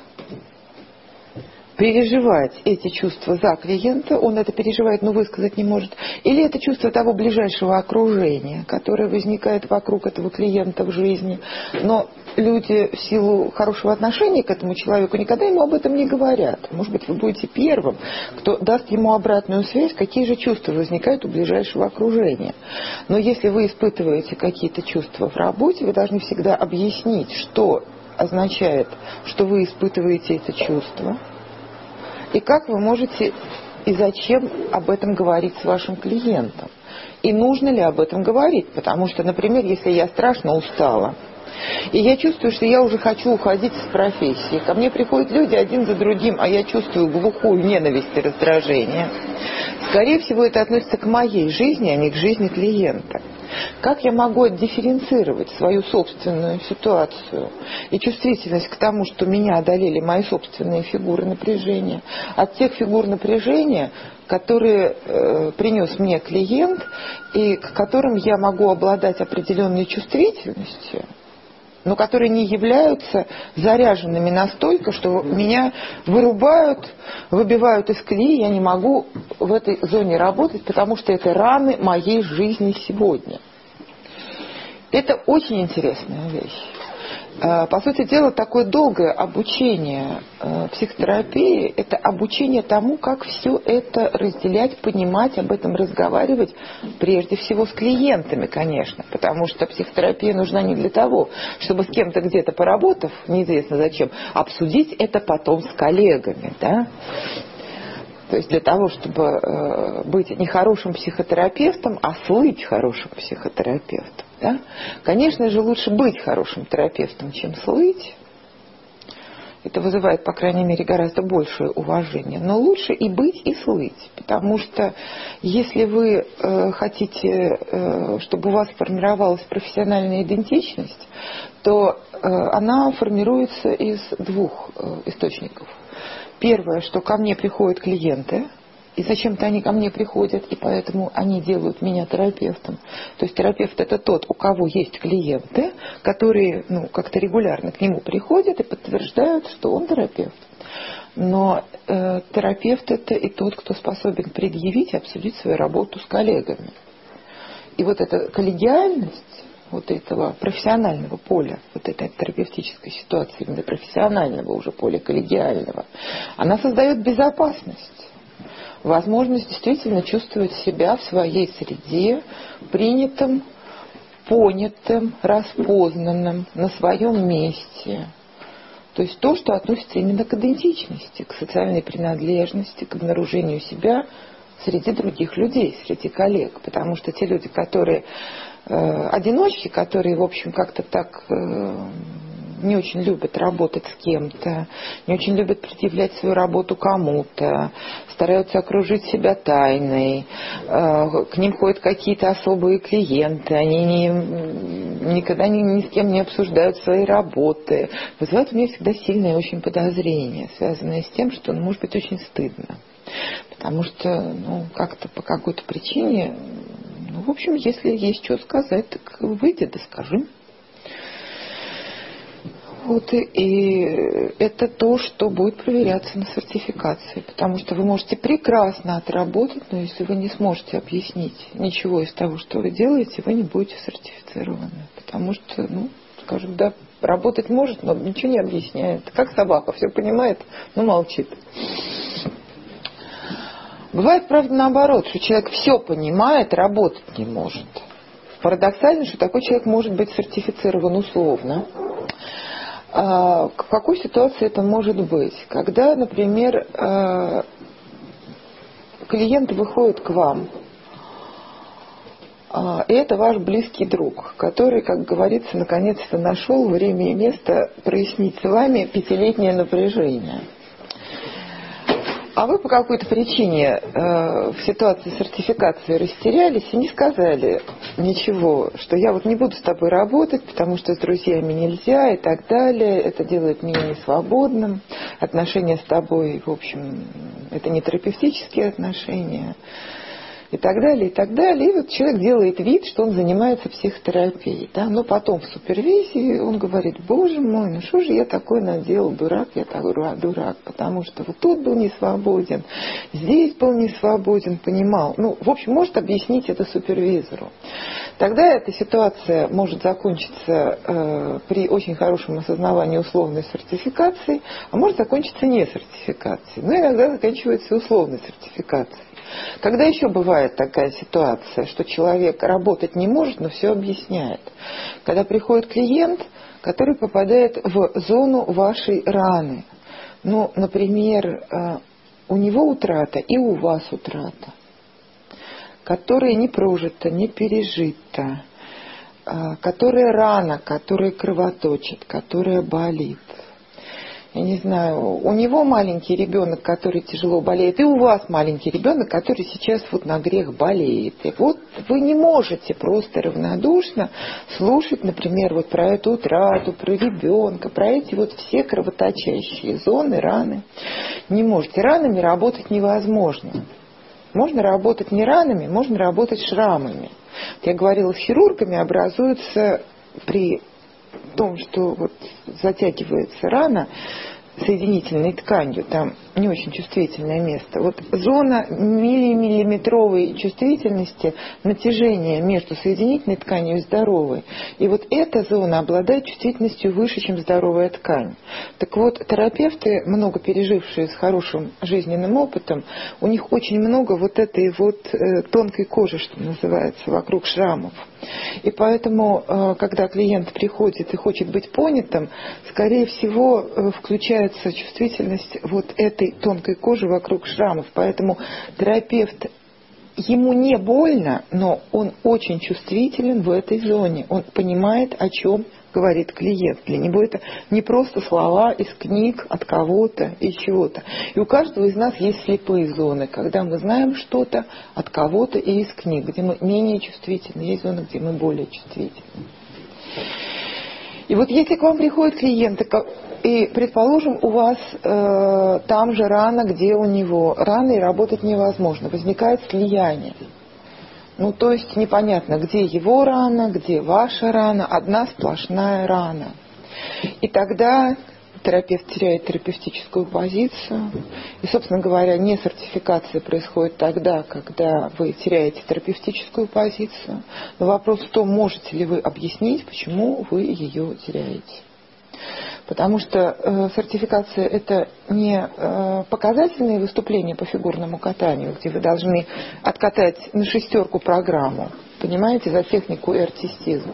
переживать эти чувства за клиента, он это переживает, но высказать не может, или это чувство того ближайшего окружения, которое возникает вокруг этого клиента в жизни, но люди в силу хорошего отношения к этому человеку никогда ему об этом не говорят. Может быть, вы будете первым, кто даст ему обратную связь, какие же чувства возникают у ближайшего окружения. Но если вы испытываете какие-то чувства в работе, вы должны всегда объяснить, что означает, что вы испытываете это чувство, и как вы можете и зачем об этом говорить с вашим клиентом. И нужно ли об этом говорить. Потому что, например, если я страшно устала, и я чувствую, что я уже хочу уходить с профессии, ко мне приходят люди один за другим, а я чувствую глухую ненависть и раздражение, скорее всего, это относится к моей жизни, а не к жизни клиента. Как я могу отдифференцировать свою собственную ситуацию и чувствительность к тому, что меня одолели мои собственные фигуры напряжения, от тех фигур напряжения, которые э, принес мне клиент и к которым я могу обладать определенной чувствительностью, но которые не являются заряженными настолько, что меня вырубают, выбивают из колеи, я не могу в этой зоне работать, потому что это раны моей жизни сегодня. Это очень интересная вещь. По сути дела, такое долгое обучение психотерапии – это обучение тому, как все это разделять, понимать, об этом разговаривать, прежде всего с клиентами, конечно, потому что психотерапия нужна не для того, чтобы с кем-то где-то поработав, неизвестно зачем, обсудить это потом с коллегами, да? То есть для того, чтобы быть не хорошим психотерапевтом, а слыть хорошим психотерапевтом. Да? Конечно же, лучше быть хорошим терапевтом, чем слыть. Это вызывает, по крайней мере, гораздо большее уважение. Но лучше и быть, и слыть. Потому что если вы э, хотите, э, чтобы у вас формировалась профессиональная идентичность, то э, она формируется из двух э, источников. Первое, что ко мне приходят клиенты, и зачем-то они ко мне приходят, и поэтому они делают меня терапевтом. То есть терапевт – это тот, у кого есть клиенты, которые ну, как-то регулярно к нему приходят и подтверждают, что он терапевт. Но э, терапевт – это и тот, кто способен предъявить и обсудить свою работу с коллегами. И вот эта коллегиальность вот этого профессионального поля, вот этой терапевтической ситуации, именно профессионального уже поля, коллегиального, она создает безопасность. Возможность действительно чувствовать себя в своей среде принятым, понятым, распознанным, на своем месте. То есть то, что относится именно к идентичности, к социальной принадлежности, к обнаружению себя среди других людей, среди коллег. Потому что те люди, которые э, одиночки, которые, в общем, как-то так э, не очень любят работать с кем-то, не очень любят предъявлять свою работу кому-то, стараются окружить себя тайной, э, к ним ходят какие-то особые клиенты, они не, никогда ни, ни с кем не обсуждают свои работы, вызывают у меня всегда сильное очень подозрение, связанное с тем, что ну, может быть очень стыдно. Потому что, ну, как-то по какой-то причине, ну, в общем, если есть что сказать, так выйди да скажи. Вот, и, и это то, что будет проверяться на сертификации. Потому что вы можете прекрасно отработать, но если вы не сможете объяснить ничего из того, что вы делаете, вы не будете сертифицированы. Потому что, ну, скажут, да, работать может, но ничего не объясняет. Как собака, все понимает, но молчит. Бывает, правда, наоборот, что человек все понимает, работать не может. Парадоксально, что такой человек может быть сертифицирован условно. А в какой ситуации это может быть? Когда, например, клиент выходит к вам, и это ваш близкий друг, который, как говорится, наконец-то нашел время и место прояснить с вами пятилетнее напряжение. А вы по какой-то причине э, в ситуации сертификации растерялись и не сказали ничего, что я вот не буду с тобой работать, потому что с друзьями нельзя и так далее, это делает меня несвободным, отношения с тобой, в общем, это не терапевтические отношения и так далее, и так далее. И вот человек делает вид, что он занимается психотерапией, да? Но потом в супервизии он говорит: боже мой, ну что же я такое наделал, дурак, я такой дурак, потому что вот тут был не свободен, здесь был не свободен, понимал. Ну, в общем, может объяснить это супервизору. Тогда эта ситуация может закончиться э, при очень хорошем осознавании условной сертификации, а может закончиться не сертификацией. Но иногда заканчивается условной сертификацией. Когда еще бывает такая ситуация, что человек работать не может, но все объясняет? Когда приходит клиент, который попадает в зону вашей раны. Ну, например, у него утрата и у вас утрата, которая не прожита, не пережита, которая рана, которая кровоточит, которая болит. Я не знаю, у него маленький ребенок, который тяжело болеет, и у вас маленький ребенок, который сейчас вот на грех болеет. И вот вы не можете просто равнодушно слушать, например, вот про эту утрату, про ребенка, про эти вот все кровоточащие зоны, раны. Не можете. Ранами работать невозможно. Можно работать не ранами, можно работать шрамами. Я говорила, с хирургами образуются при в том, что вот затягивается рана соединительной тканью, там не очень чувствительное место. Вот зона миллиметровой чувствительности, натяжения между соединительной тканью и здоровой. И вот эта зона обладает чувствительностью выше, чем здоровая ткань. Так вот, терапевты, много пережившие с хорошим жизненным опытом, у них очень много вот этой вот э, тонкой кожи, что называется, вокруг шрамов. И поэтому, когда клиент приходит и хочет быть понятым, скорее всего, включается чувствительность вот этой тонкой кожи вокруг шрамов. Поэтому терапевт ему не больно, но он очень чувствителен в этой зоне. Он понимает, о чем говорит клиент. Для него это не просто слова из книг, от кого-то и чего-то. И у каждого из нас есть слепые зоны, когда мы знаем что-то от кого-то и из книг, где мы менее чувствительны. Есть зоны, где мы более чувствительны. И вот если к вам приходит клиент, и, предположим, у вас э, там же рана, где у него рана, и работать невозможно, возникает слияние. Ну, то есть непонятно, где его рана, где ваша рана, одна сплошная рана. И тогда терапевт теряет терапевтическую позицию. И, собственно говоря, не сертификация происходит тогда, когда вы теряете терапевтическую позицию. Но вопрос в том, можете ли вы объяснить, почему вы ее теряете. Потому что э, сертификация – это не э, показательные выступления по фигурному катанию, где вы должны откатать на шестерку программу, понимаете, за технику и артистизм.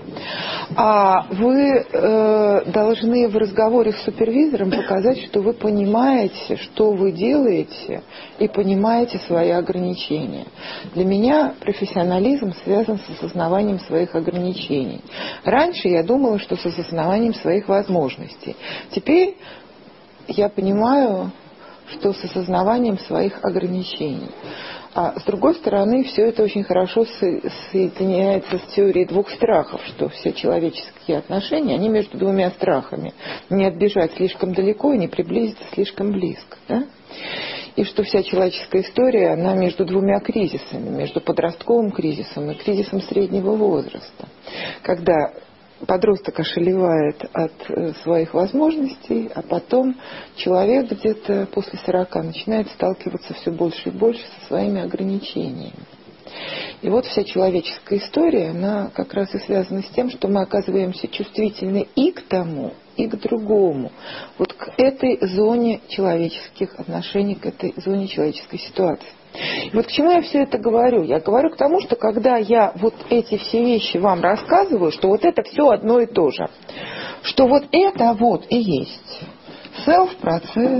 А вы э, должны в разговоре с супервизором показать, что вы понимаете, что вы делаете, и понимаете свои ограничения. Для меня профессионализм связан с осознаванием своих ограничений. Раньше я думала, что с осознаванием своих возможностей. Теперь я понимаю, что с осознаванием своих ограничений. А с другой стороны, все это очень хорошо соединяется с теорией двух страхов, что все человеческие отношения, они между двумя страхами. Не отбежать слишком далеко и не приблизиться слишком близко. Да? И что вся человеческая история, она между двумя кризисами, между подростковым кризисом и кризисом среднего возраста. Когда подросток ошалевает от своих возможностей, а потом человек где-то после сорока начинает сталкиваться все больше и больше со своими ограничениями. И вот вся человеческая история, она как раз и связана с тем, что мы оказываемся чувствительны и к тому, и к другому. Вот к этой зоне человеческих отношений, к этой зоне человеческой ситуации. И вот к чему я все это говорю? Я говорю к тому, что когда я вот эти все вещи вам рассказываю, что вот это все одно и то же, что вот это вот и есть self-процесс,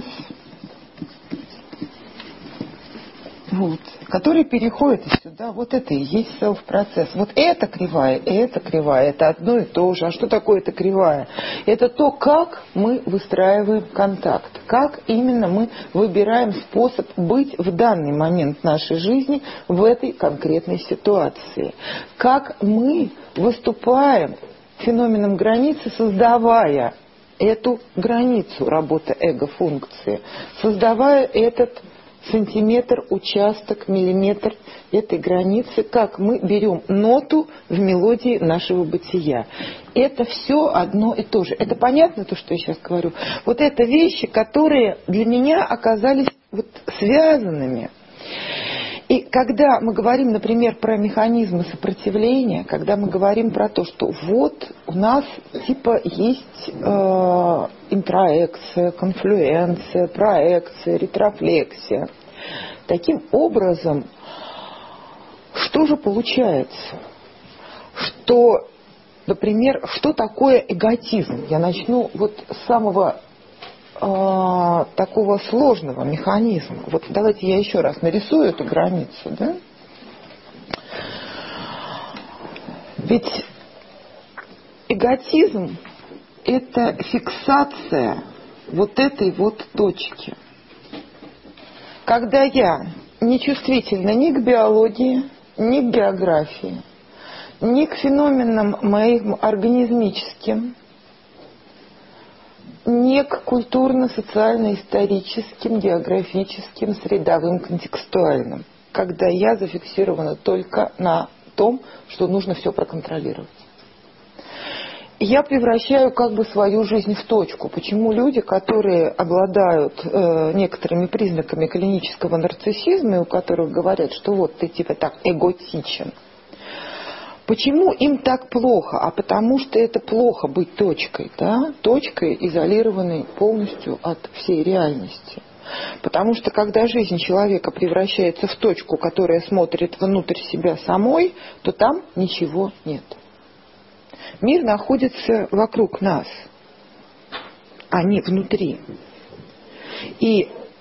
вот, который переходит сюда, вот это и есть self-процесс. Вот это кривая, и это кривая, это одно и то же. А что такое это кривая? Это то, как мы выстраиваем контакт, как именно мы выбираем способ быть в данный момент нашей жизни в этой конкретной ситуации. Как мы выступаем феноменом границы, создавая эту границу, работа эго-функции, создавая этот сантиметр, участок, миллиметр этой границы, как мы берем ноту в мелодии нашего бытия. Это все одно и то же. Это понятно, то, что я сейчас говорю? Вот это вещи, которые для меня оказались вот связанными. И когда мы говорим, например, про механизмы сопротивления, когда мы говорим про то, что вот у нас типа есть э, интроекция, конфлюенция, проекция, ретрофлексия. Таким образом, что же получается? Что, например, что такое эготизм? Я начну вот с самого такого сложного механизма. Вот давайте я еще раз нарисую эту границу, да? Ведь эготизм – это фиксация вот этой вот точки. Когда я не чувствительна ни к биологии, ни к географии, ни к феноменам моим организмическим, не к культурно-социально-историческим, географическим, средовым, контекстуальным, когда я зафиксирована только на том, что нужно все проконтролировать. Я превращаю как бы свою жизнь в точку. Почему люди, которые обладают э, некоторыми признаками клинического нарциссизма, и у которых говорят, что вот ты типа так эготичен, почему им так плохо? А потому что это плохо быть точкой, да? Точкой, изолированной полностью от всей реальности. Потому что когда жизнь человека превращается в точку, которая смотрит внутрь себя самой, то там ничего нет. Мир находится вокруг нас, а не внутри. И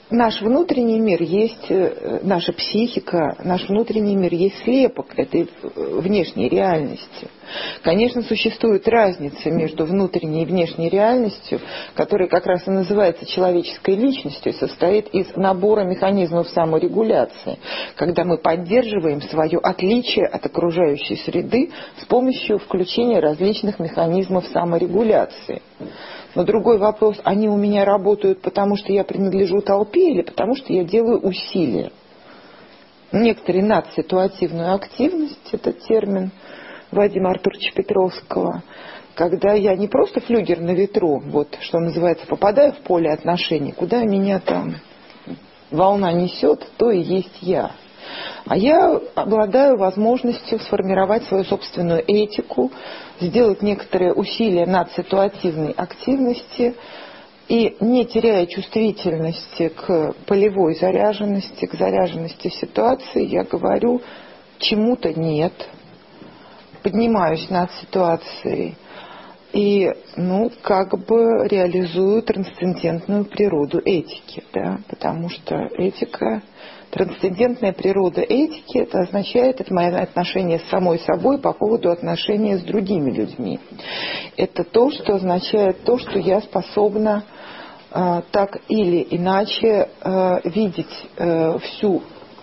наш внутренний мир есть, наша психика, наш внутренний мир есть слепок этой внешней реальности. Конечно, существует разница между внутренней и внешней реальностью, которая как раз и называется человеческой личностью, и состоит из набора механизмов саморегуляции, когда мы поддерживаем свое отличие от окружающей среды с помощью включения различных механизмов саморегуляции. Но другой вопрос, они у меня работают, потому что я принадлежу толпе или потому что я делаю усилия. Некоторые надситуативную активность, это термин Вадима Артуровича Петровского, когда я не просто флюгер на ветру, вот что называется, попадаю в поле отношений, куда меня там волна несет, то и есть я. А я обладаю возможностью сформировать свою собственную этику, сделать некоторые усилия над ситуативной активности и, не теряя чувствительности к полевой заряженности, к заряженности ситуации, я говорю чему-то нет, поднимаюсь над ситуацией и, ну, как бы реализую трансцендентную природу этики, да, потому что этика... Трансцендентная природа этики, это означает, это мое отношение с самой собой по поводу отношения с другими людьми. Это то, что означает то, что я способна э, так или иначе э, видеть э, всю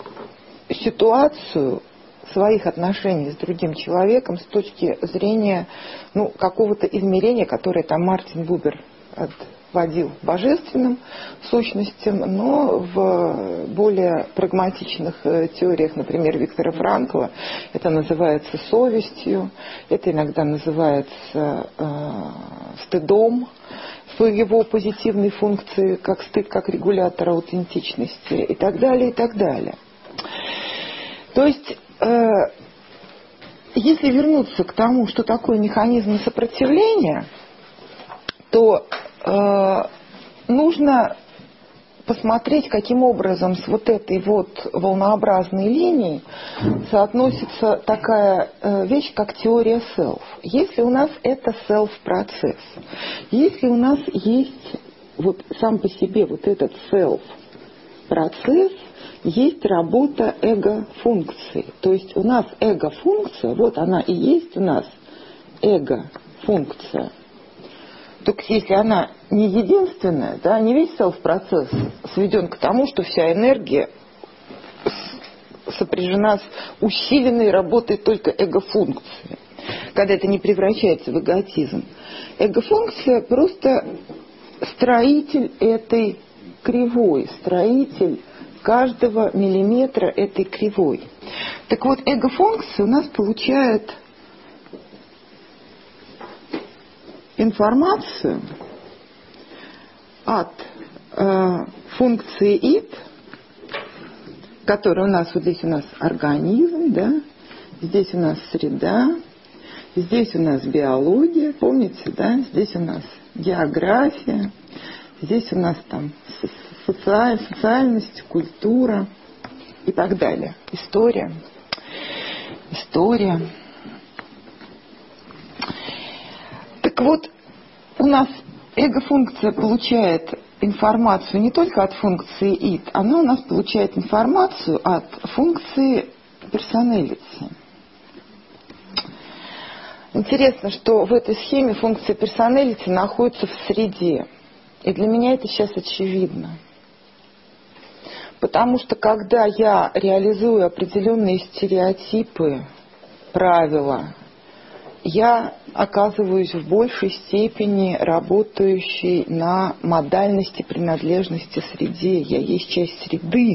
ситуацию своих отношений с другим человеком с точки зрения, ну, какого-то измерения, которое там Мартин Бубер отводил божественным сущностям, но в более прагматичных теориях, например, Виктора Франкла, это называется совестью, это иногда называется э, стыдом в его позитивной функции, как стыд, как регулятор аутентичности и так далее, и так далее. То есть, э, если вернуться к тому, что такое механизм сопротивления, то э, нужно посмотреть, каким образом с вот этой вот волнообразной линией соотносится такая э, вещь, как теория self. Если у нас это self-процесс, если у нас есть вот сам по себе вот этот self-процесс, есть работа эго-функции. То есть у нас эго-функция, вот она и есть у нас эго-функция. Только если она не единственная, да, не весь селф-процесс сведен к тому, что вся энергия сопряжена с усиленной работой только эго-функции, когда это не превращается в эготизм. Эго-функция просто строитель этой кривой, строитель каждого миллиметра этой кривой. Так вот, эго-функция у нас получает информацию от э, функции id, которая у нас, вот здесь у нас организм, да, здесь у нас среда, здесь у нас биология, помните, да, здесь у нас география, здесь у нас там социаль, социальность, культура и так далее, история, история. Так вот, у нас эго-функция получает информацию не только от функции id, она у нас получает информацию от функции personality. Интересно, что в этой схеме функция personality находится в среде. И для меня это сейчас очевидно. Потому что когда я реализую определенные стереотипы, правила, я оказываюсь в большей степени работающей на модальности принадлежности среде. Я есть часть среды.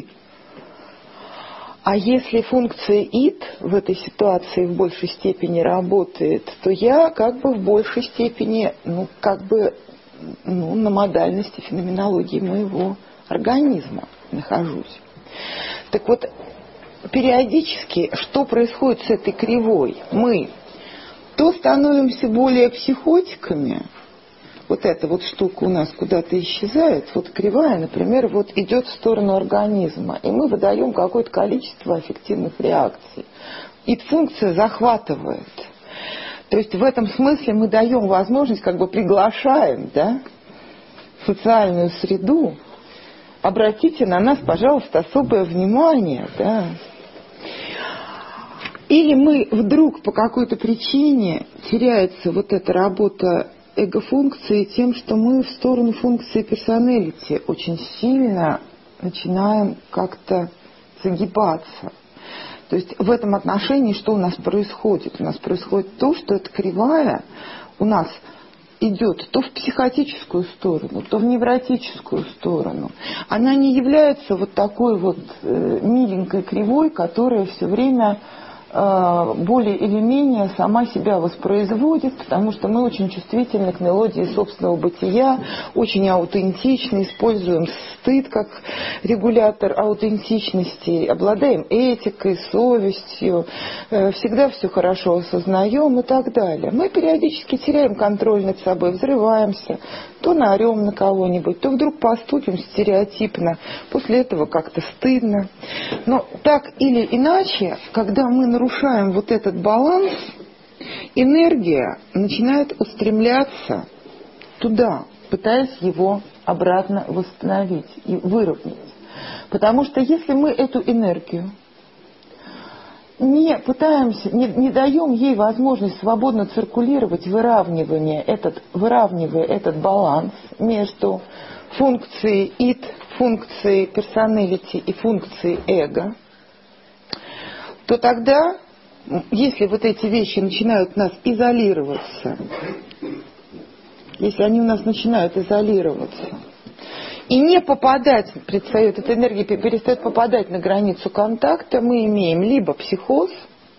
А если функция id в этой ситуации в большей степени работает, то я как бы в большей степени, ну, как бы, ну, на модальности феноменологии моего организма нахожусь. Так вот, периодически, что происходит с этой кривой? Мы то становимся более психотиками, вот эта вот штука у нас куда-то исчезает, вот кривая, например, вот идет в сторону организма, и мы выдаем какое-то количество аффективных реакций. И функция захватывает. То есть в этом смысле мы даем возможность, как бы приглашаем, да, социальную среду обратите на нас, пожалуйста, особое внимание, да. Или мы вдруг по какой-то причине теряется вот эта работа эго-функции тем, что мы в сторону функции персоналити очень сильно начинаем как-то загибаться. То есть в этом отношении что у нас происходит? У нас происходит то, что эта кривая у нас идет то в психотическую сторону, то в невротическую сторону. Она не является вот такой вот э, миленькой кривой, которая все время более или менее сама себя воспроизводит, потому что мы очень чувствительны к мелодии собственного бытия, очень аутентичны, используем стыд как регулятор аутентичности, обладаем этикой, совестью, всегда все хорошо осознаем и так далее. Мы периодически теряем контроль над собой, взрываемся, то наорем на кого-нибудь, то вдруг поступим стереотипно, после этого как-то стыдно. Но так или иначе, когда мы нарушаем вот этот баланс, энергия начинает устремляться туда, пытаясь его обратно восстановить и выровнять. Потому что если мы эту энергию не пытаемся, не, не даем ей возможность свободно циркулировать, выравнивание этот, выравнивая этот баланс между функцией id, функцией personality и функцией эго, то тогда, если вот эти вещи начинают у нас изолироваться, если они у нас начинают изолироваться, и не попадать, предстает, эта энергия перестает попадать на границу контакта, мы имеем либо психоз,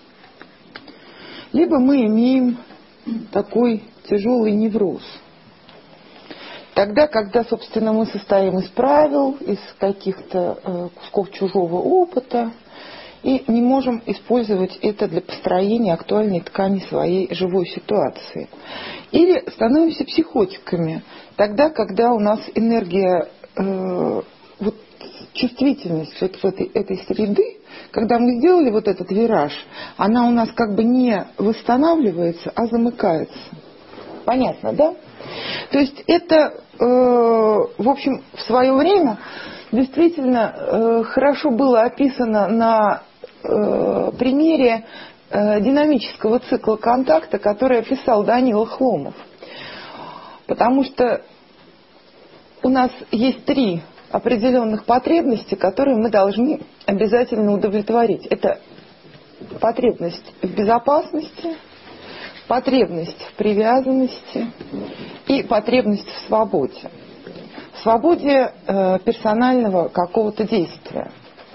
либо мы имеем такой тяжелый невроз. Тогда, когда, собственно, мы состоим из правил, из каких-то э, кусков чужого опыта, и не можем использовать это для построения актуальной ткани своей живой ситуации. Или становимся психотиками, тогда, когда у нас энергия, э, вот, чувствительность вот в этой, этой среды, когда мы сделали вот этот вираж, она у нас как бы не восстанавливается, а замыкается. Понятно, да? То есть это, э, в общем, в свое время действительно э, хорошо было описано на э, примере э, динамического цикла контакта, который описал Данила Хломов. Потому что у нас есть три определенных потребности, которые мы должны обязательно удовлетворить. Это потребность в безопасности, потребность в привязанности и потребность в свободе. В свободе э, персонального какого-то действия.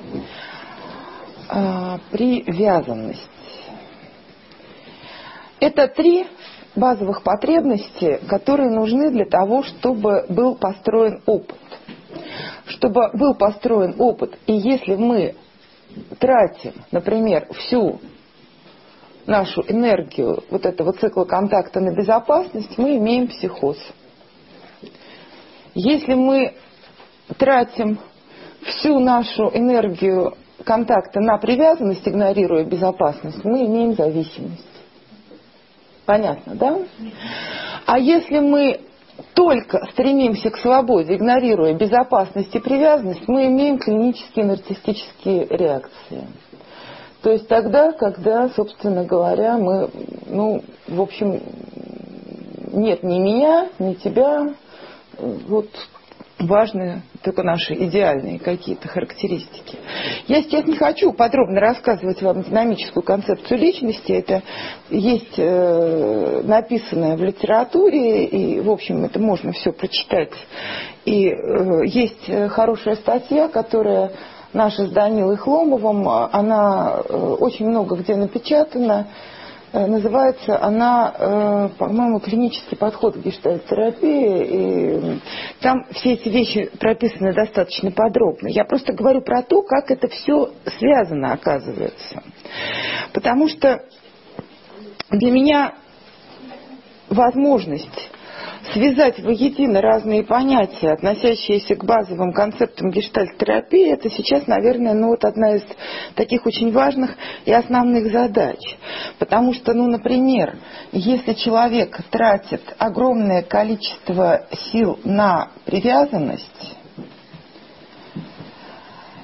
Э, привязанность. Это три базовых потребности, которые нужны для того, чтобы был построен опыт. Чтобы был построен опыт, и если мы тратим, например, всю нашу энергию вот этого цикла контакта на безопасность, мы имеем психоз. Если мы тратим всю нашу энергию контакта на привязанность, игнорируя безопасность, мы имеем зависимость. Понятно, да? А если мы только стремимся к свободе, игнорируя безопасность и привязанность, мы имеем клинические нарциссические реакции. То есть тогда, когда, собственно говоря, мы, ну, в общем, нет ни меня, ни тебя, вот важны только наши идеальные какие-то характеристики. Я сейчас не хочу подробно рассказывать вам динамическую концепцию личности. Это есть э, написанное в литературе, и, в общем, это можно все прочитать. И э, есть хорошая статья, которая наша с Данилой Хломовым, она э, очень много где напечатана. Называется она, по-моему, «Клинический подход к гештальт-терапии». И там все эти вещи прописаны достаточно подробно. Я просто говорю про то, как это все связано, оказывается. Потому что для меня возможность связать воедино разные понятия, относящиеся к базовым концептам гештальт-терапии, это сейчас, наверное, ну, вот одна из таких очень важных и основных задач. Потому что, ну, например, если человек тратит огромное количество сил на привязанность,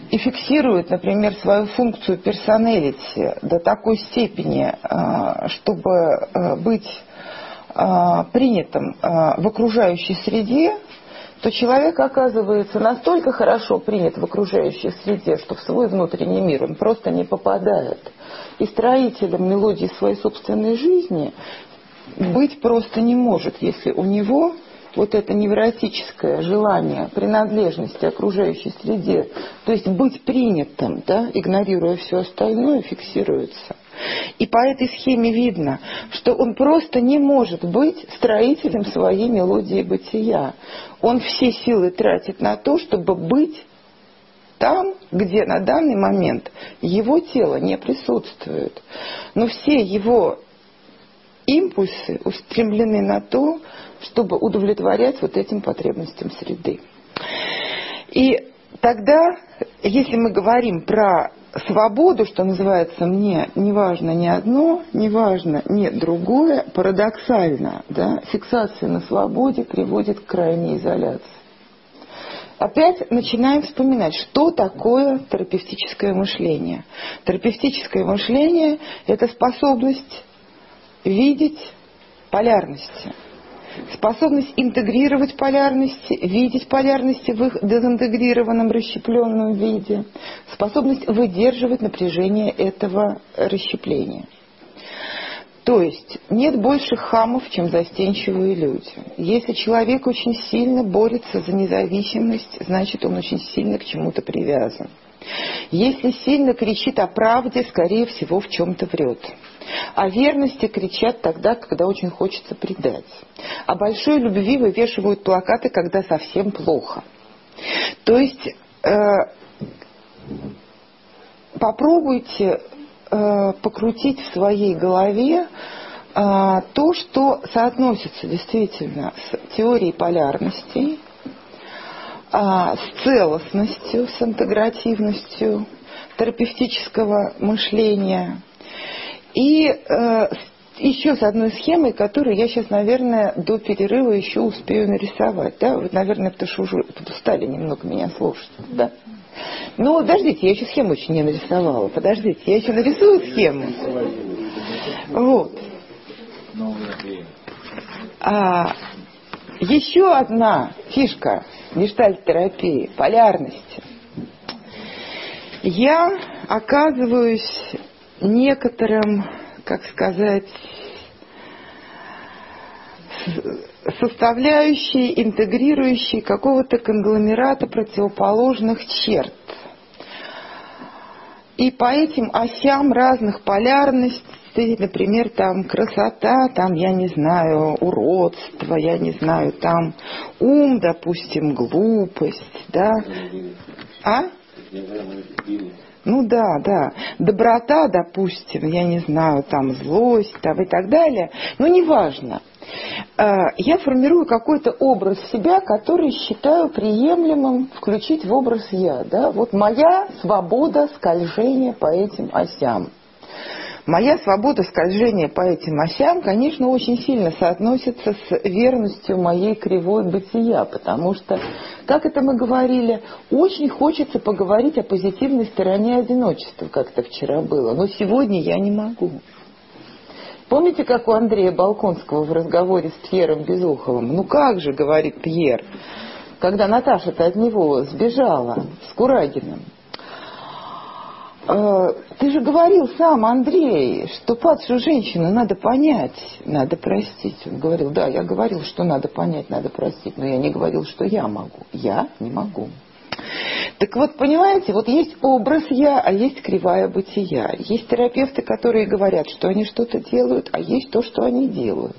и фиксирует, например, свою функцию персоналити до такой степени, чтобы быть принятым в окружающей среде, то человек оказывается настолько хорошо принят в окружающей среде, что в свой внутренний мир он просто не попадает. И строителем мелодии своей собственной жизни быть просто не может, если у него вот это невротическое желание принадлежности окружающей среде, то есть быть принятым, да, игнорируя все остальное, фиксируется. И по этой схеме видно, что он просто не может быть строителем своей мелодии бытия. Он все силы тратит на то, чтобы быть там, где на данный момент его тело не присутствует. Но все его импульсы устремлены на то, чтобы удовлетворять вот этим потребностям среды. И тогда, если мы говорим про свободу, что называется, мне не важно ни одно, не важно ни другое, парадоксально, да, фиксация на свободе приводит к крайней изоляции. Опять начинаем вспоминать, что такое терапевтическое мышление. Терапевтическое мышление – это способность видеть полярности, способность интегрировать полярности, видеть полярности в их дезинтегрированном, расщепленном виде, способность выдерживать напряжение этого расщепления. То есть нет больше хамов, чем застенчивые люди. Если человек очень сильно борется за независимость, значит, он очень сильно к чему-то привязан. Если сильно кричит о правде, скорее всего, в чем-то врет. О верности кричат тогда, когда очень хочется предать. О большой любви вывешивают плакаты, когда совсем плохо. То есть э, попробуйте э, покрутить в своей голове э, то, что соотносится действительно с теорией полярностей, э, с целостностью, с интегративностью терапевтического мышления. И э, еще с одной схемой, которую я сейчас, наверное, до перерыва еще успею нарисовать. Да? Вы, наверное, потому что уже устали немного меня слушать. Да? Ну, подождите, я еще схему еще не нарисовала. Подождите, я еще нарисую схему. Вот. А, еще одна фишка гештальт-терапии – полярности. Я оказываюсь некоторым, как сказать, составляющей, интегрирующей какого-то конгломерата противоположных черт. И по этим осям разных полярностей, например, там красота, там, я не знаю, уродство, я не знаю, там ум, допустим, глупость, да? А? Ну да, да. Доброта, допустим, я не знаю, там злость там, и так далее. Но неважно. Я формирую какой-то образ себя, который считаю приемлемым включить в образ я. Да? Вот моя свобода скольжения по этим осям. Моя свобода скольжения по этим осям, конечно, очень сильно соотносится с верностью моей кривой бытия, потому что, как это мы говорили, очень хочется поговорить о позитивной стороне одиночества, как это вчера было, но сегодня я не могу. Помните, как у Андрея Балконского в разговоре с Пьером Безуховым? Ну как же, говорит Пьер, когда Наташа-то от него сбежала с Курагиным. Ты же говорил сам, Андрей, что падшую женщину надо понять, надо простить. Он говорил, да, я говорил, что надо понять, надо простить, но я не говорил, что я могу. Я не могу. Так вот, понимаете, вот есть образ я, а есть кривая бытия. Есть терапевты, которые говорят, что они что-то делают, а есть то, что они делают.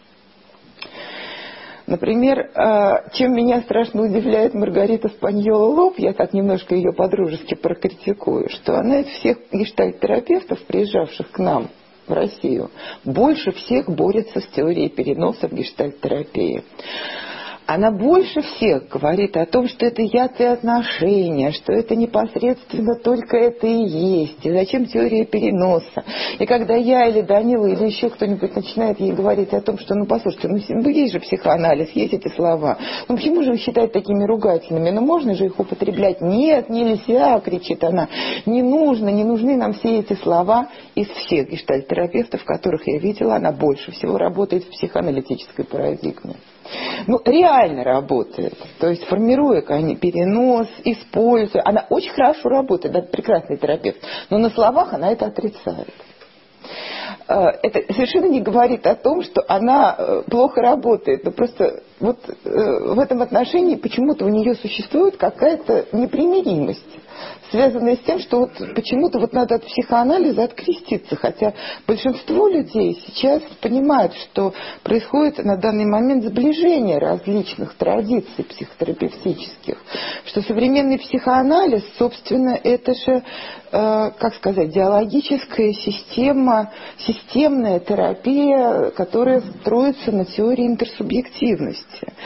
Например, чем меня страшно удивляет Маргарита Спаньола-Лоб, я так немножко ее по-дружески прокритикую, что она из всех гештальт-терапевтов, приезжавших к нам в Россию, больше всех борется с теорией переноса в гештальт-терапии. она больше всех говорит о том, что это яд и отношения, что это непосредственно только это и есть, и зачем теория переноса. И когда я или Данила или еще кто-нибудь начинает ей говорить о том, что, ну, послушайте, ну, есть же психоанализ, есть эти слова, ну, почему же их считать такими ругательными? Ну, можно же их употреблять? Нет, нельзя, кричит она, не нужно, не нужны нам все эти слова. Из всех гештальт-терапевтов, которых я видела, она больше всего работает в психоаналитической парадигме. Ну, реально работает. То есть, формируя перенос, используя. Она очень хорошо работает, это прекрасный терапевт. Но на словах она это отрицает. Это совершенно не говорит о том, что она плохо работает. Но просто вот в этом отношении почему-то у нее существует какая-то непримиримость, связанная с тем, что вот почему-то вот надо от психоанализа откреститься, хотя большинство людей сейчас понимают, что происходит на данный момент сближение различных традиций психотерапевтических, что современный психоанализ, собственно, это же, э, как сказать, диалогическая система, системная терапия, которая строится на теории интерсубъективности,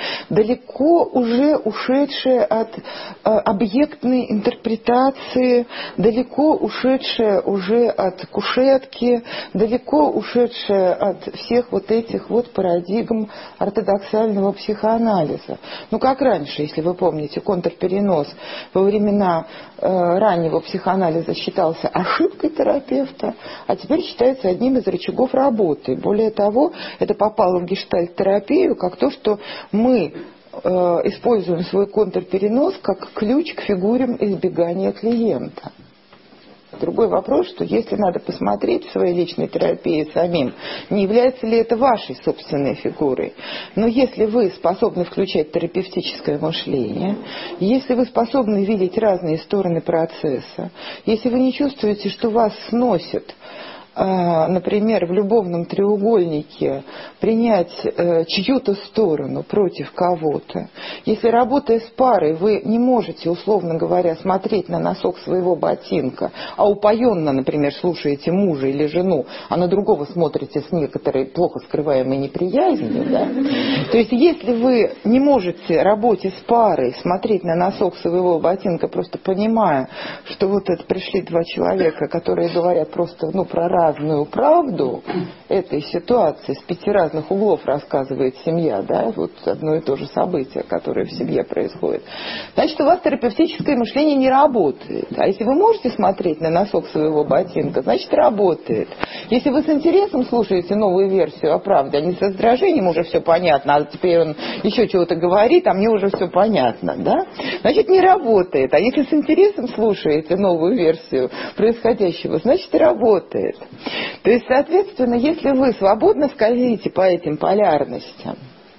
далеко уже ушедшая от э, объектной интерпретации, далеко ушедшая уже от кушетки, далеко ушедшая от всех вот этих вот парадигм ортодоксального психоанализа. Ну, как раньше, если вы помните, контрперенос во времена э, раннего психоанализа считался ошибкой терапевта, а теперь считается одним из рычагов работы. Более того, это попало в гештальт-терапию как то, что мы используем свой контрперенос как ключ к фигурам избегания клиента. Другой вопрос, что если надо посмотреть в своей личной терапии самим, не является ли это вашей собственной фигурой. Но если вы способны включать терапевтическое мышление, если вы способны видеть разные стороны процесса, если вы не чувствуете, что вас сносит, например, в любовном треугольнике принять э, чью-то сторону против кого-то. Если, работая с парой, вы не можете, условно говоря, смотреть на носок своего ботинка, а упоенно, например, слушаете мужа или жену, а на другого смотрите с некоторой плохо скрываемой неприязнью, да? То есть, если вы не можете, работе с парой, смотреть на носок своего ботинка, просто понимая, что вот это пришли два человека, которые говорят просто, ну, про разную правду этой ситуации, с пяти разных углов рассказывает семья, да, вот одно и то же событие, которое в семье происходит, значит, у вас терапевтическое мышление не работает. А если вы можете смотреть на носок своего ботинка, значит, работает. Если вы с интересом слушаете новую версию о правде, а не с раздражением, уже все понятно, а теперь он еще чего-то говорит, а мне уже все понятно, да, значит, не работает. А если с интересом слушаете новую версию происходящего, значит, работает. То есть, соответственно, если вы свободно скользите по этим полярностям,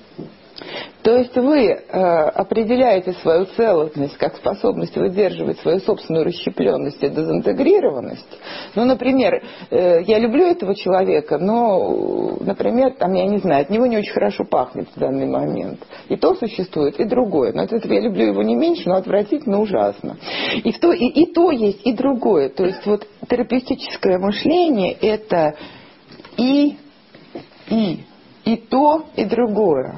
то есть вы э, определяете свою целостность как способность выдерживать свою собственную расщепленность и дезинтегрированность. Ну, например, э, я люблю этого человека, но, например, там, я не знаю, от него не очень хорошо пахнет в данный момент. И то существует, и другое. Но от этого я люблю его не меньше, но отвратительно ужасно. И, в то, и, и то есть, и другое. То есть вот терапевтическое мышление – это и, и, и то, и другое.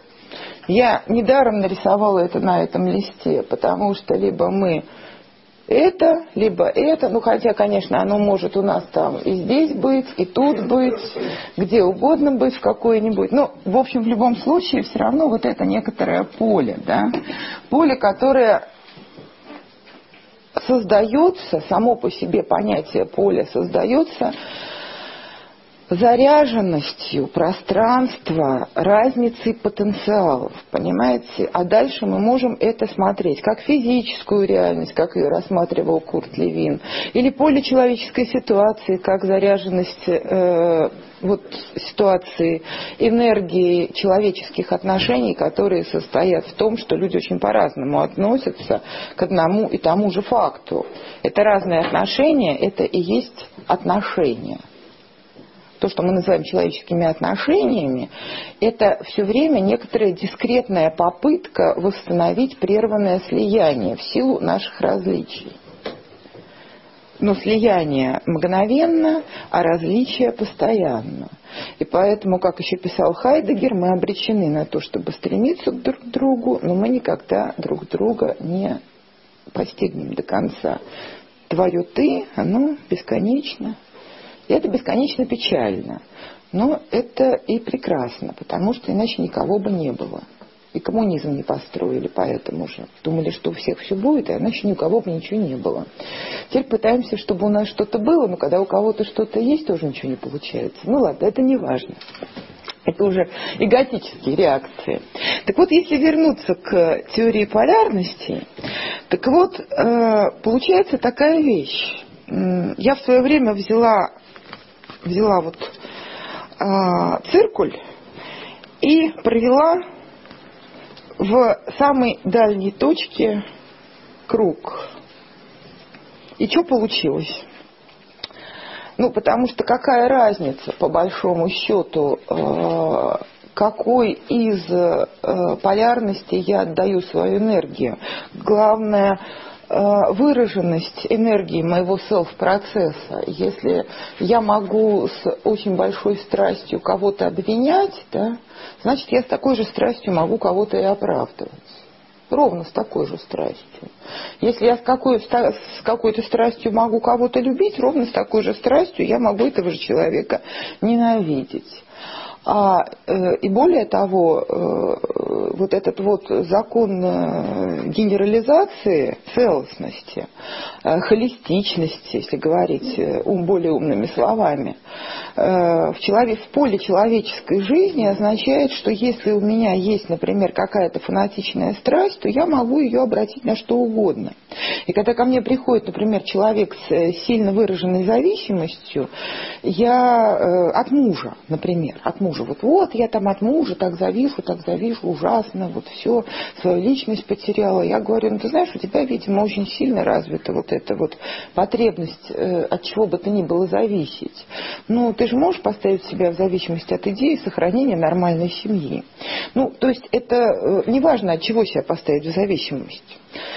Я недаром нарисовала это на этом листе, потому что либо мы это, либо это, ну хотя, конечно, оно может у нас там и здесь быть, и тут быть, где угодно быть, в какой-нибудь. Но, в общем, в любом случае, все равно вот это некоторое поле, да, поле, которое создается, само по себе понятие поля создается заряженностью пространства, разницей потенциалов, понимаете? А дальше мы можем это смотреть как физическую реальность, как ее рассматривал Курт Левин, или поле человеческой ситуации, как заряженность э, вот, ситуации энергии человеческих отношений, которые состоят в том, что люди очень по-разному относятся к одному и тому же факту. Это разные отношения, это и есть отношения. То, что мы называем человеческими отношениями, это все время некоторая дискретная попытка восстановить прерванное слияние в силу наших различий. Но слияние мгновенно, а различие постоянно. И поэтому, как еще писал Хайдеггер, мы обречены на то, чтобы стремиться друг к другу, но мы никогда друг друга не постигнем до конца. Твое «ты», оно бесконечно. И это бесконечно печально. Но это и прекрасно, потому что иначе никого бы не было. И коммунизм не построили, поэтому же думали, что у всех все будет, а иначе ни у кого бы ничего не было. Теперь пытаемся, чтобы у нас что-то было, но когда у кого-то что-то есть, тоже ничего не получается. Ну ладно, это не важно. Это уже эготические реакции. Так вот, если вернуться к теории полярности, так вот, получается такая вещь. Я в свое время взяла, взяла вот циркуль и провела в самой дальней точке круг. И что получилось? Ну, потому что какая разница, по большому счету, какой из полярностей я отдаю свою энергию? Главное, выраженность энергии моего селф-процесса. Если я могу с очень большой страстью кого-то обвинять, да, значит, я с такой же страстью могу кого-то и оправдывать. Ровно с такой же страстью. Если я с, какой, с какой-то страстью могу кого-то любить, ровно с такой же страстью я могу этого же человека ненавидеть. А, э, и более того, э, вот этот вот закон э, генерализации, целостности, э, холистичности, если говорить э, ум, более умными словами, э, в, человек, в поле человеческой жизни означает, что если у меня есть, например, какая-то фанатичная страсть, то я могу ее обратить на что угодно. И когда ко мне приходит, например, человек с сильно выраженной зависимостью, я э, от мужа, например, от мужа, вот, вот я там от мужа так завишу, так завишу, ужасно, вот все, свою личность потеряла. Я говорю, ну ты знаешь, у тебя, видимо, очень сильно развита вот эта вот потребность э, от чего бы то ни было зависеть. Ну, ты же можешь поставить себя в зависимость от идеи сохранения нормальной семьи. Ну, то есть это э, не важно, от чего себя поставить в зависимость.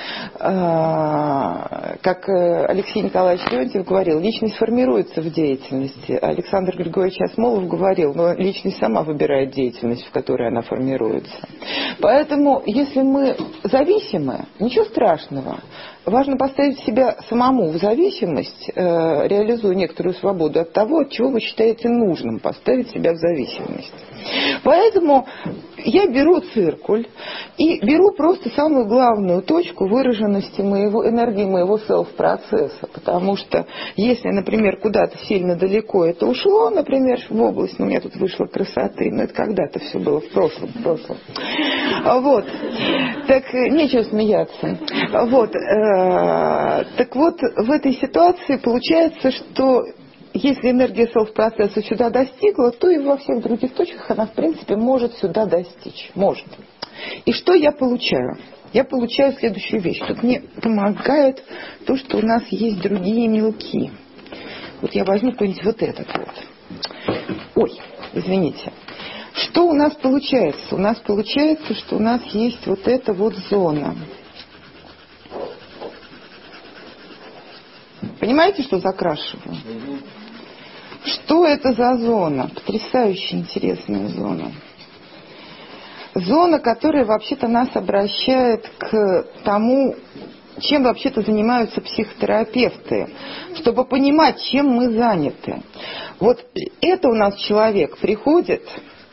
А, как Алексей Николаевич Леонтьев говорил, личность формируется в деятельности. Александр Григорьевич Осмолов говорил, но личность сама выбирает деятельность, в которой она формируется. Поэтому, если мы зависимы, ничего страшного. Важно поставить себя самому в зависимость, э, реализуя некоторую свободу от того, от чего вы считаете нужным поставить себя в зависимость. Поэтому я беру циркуль и беру просто самую главную точку выраженности моего, энергии моего селф-процесса. Потому что если, например, куда-то сильно далеко это ушло, например, в область, ну, у меня тут вышло красоты, но это когда-то все было в прошлом, в прошлом. Вот. Так нечего смеяться. Вот. Так вот, в этой ситуации получается, что если энергия селф-процесса сюда достигла, то и во всех других точках она, в принципе, может сюда достичь. Может. И что я получаю? Я получаю следующую вещь. Тут мне помогает то, что у нас есть другие мелки. Вот я возьму какой-нибудь вот этот вот. Ой, извините. Что у нас получается? У нас получается, что у нас есть вот эта вот зона. Понимаете, что закрашиваю? Что это за зона? Потрясающе интересная зона. Зона, которая вообще-то нас обращает к тому, чем вообще-то занимаются психотерапевты, чтобы понимать, чем мы заняты. Вот это у нас человек приходит,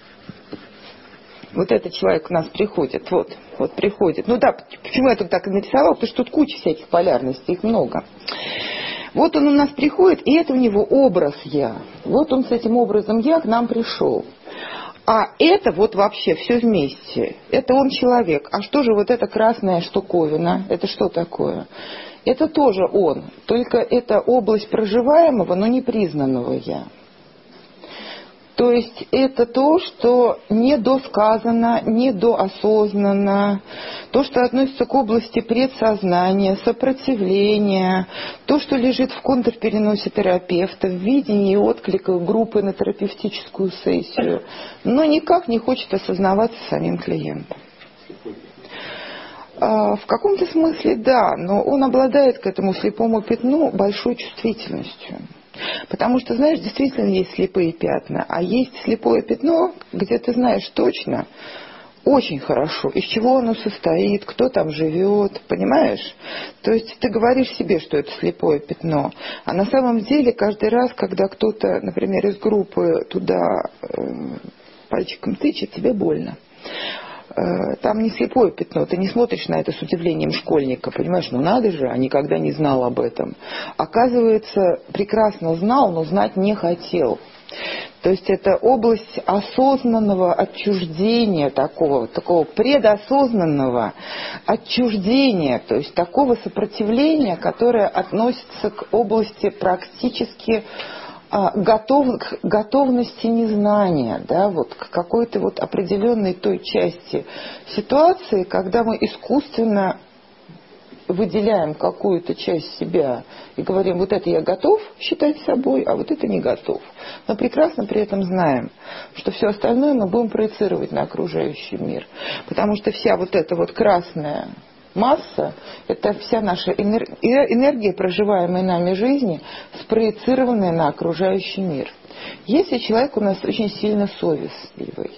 вот этот человек у нас приходит, вот, вот приходит. Ну да, почему я тут так и нарисовала? Потому что тут куча всяких полярностей, их много. Вот он у нас приходит, и это у него образ «я». Вот он с этим образом «я» к нам пришел. А это вот вообще все вместе. Это он человек. А что же вот эта красная штуковина? Это что такое? Это тоже он. Только это область проживаемого, но не признанного «я». То есть это то, что не досказано, не доосознано, то, что относится к области предсознания, сопротивления, то, что лежит в контрпереносе терапевта, в видении отклика группы на терапевтическую сессию, но никак не хочет осознаваться самим клиентом. В каком-то смысле да, но он обладает к этому слепому пятну большой чувствительностью. Потому что, знаешь, действительно есть слепые пятна, а есть слепое пятно, где ты знаешь точно, очень хорошо, из чего оно состоит, кто там живет, понимаешь? То есть ты говоришь себе, что это слепое пятно, а на самом деле каждый раз, когда кто-то, например, из группы туда э, пальчиком тычет, тебе больно. Там не слепое пятно, ты не смотришь на это с удивлением школьника, понимаешь, ну надо же, а никогда не знал об этом. Оказывается, прекрасно знал, но знать не хотел. То есть это область осознанного отчуждения, такого, такого предосознанного отчуждения, то есть такого сопротивления, которое относится к области практически Готов, к готовности незнания, да, вот, к какой-то вот определенной той части ситуации, когда мы искусственно выделяем какую-то часть себя и говорим, вот это я готов считать собой, а вот это не готов. Но прекрасно при этом знаем, что все остальное мы будем проецировать на окружающий мир. Потому что вся вот эта вот красная масса – это вся наша энергия, проживаемая нами жизни, спроецированная на окружающий мир. Если человек у нас очень сильно совестливый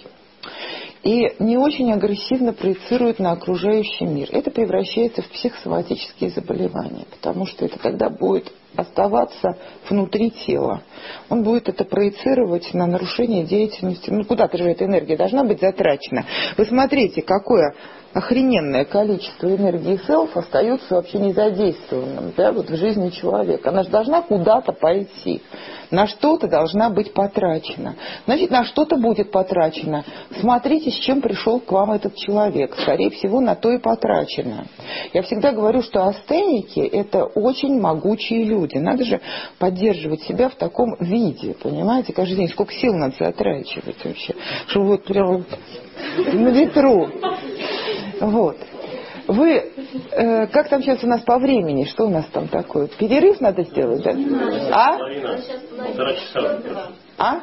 и не очень агрессивно проецирует на окружающий мир, это превращается в психосоматические заболевания, потому что это тогда будет оставаться внутри тела. Он будет это проецировать на нарушение деятельности. Ну, куда-то же эта энергия должна быть затрачена. Вы смотрите, какое охрененное количество энергии селф остается вообще незадействованным, да, вот в жизни человека. Она же должна куда-то пойти. На что-то должна быть потрачена. Значит, на что-то будет потрачено. Смотрите, с чем пришел к вам этот человек. Скорее всего, на то и потрачено. Я всегда говорю, что астеники – это очень могучие люди. Надо же поддерживать себя в таком виде, понимаете, каждый день. Сколько сил надо затрачивать вообще, чтобы вот прям на ветру. Вот. Вы, э, как там сейчас у нас по времени? Что у нас там такое? Перерыв надо сделать, да? А? Полтора часа. А?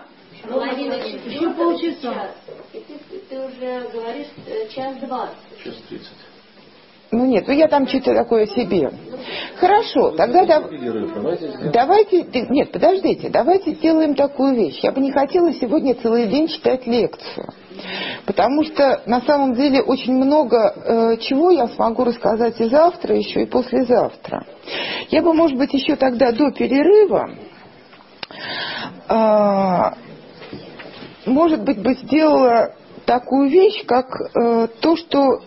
Еще полчаса. Ты, ты уже говоришь час двадцать. Час тридцать. Ну нет, ну я там что-то такое себе. Хорошо, тогда да, давайте, нет, подождите, давайте сделаем такую вещь. Я бы не хотела сегодня целый день читать лекцию. Потому что на самом деле очень много э, чего я смогу рассказать и завтра еще, и послезавтра. Я бы, может быть, еще тогда до перерыва, э, может быть, бы сделала такую вещь, как э, то, что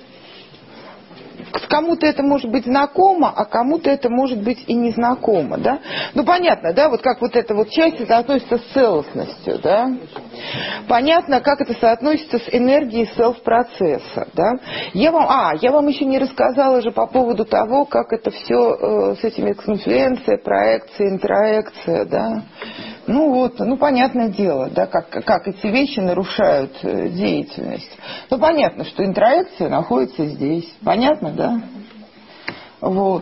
кому-то это может быть знакомо, а кому-то это может быть и незнакомо, да? Ну, понятно, да, вот как вот эта вот часть, это относится с целостностью, да? Понятно, как это соотносится с энергией селф-процесса, да? Я вам, а, я вам еще не рассказала же по поводу того, как это все э, с этими конфлюенция, проекция, интроекция, да? Ну вот, ну понятное дело, да, как, как эти вещи нарушают э, деятельность. Ну понятно, что интроекция находится здесь. Понятно, да? Вот.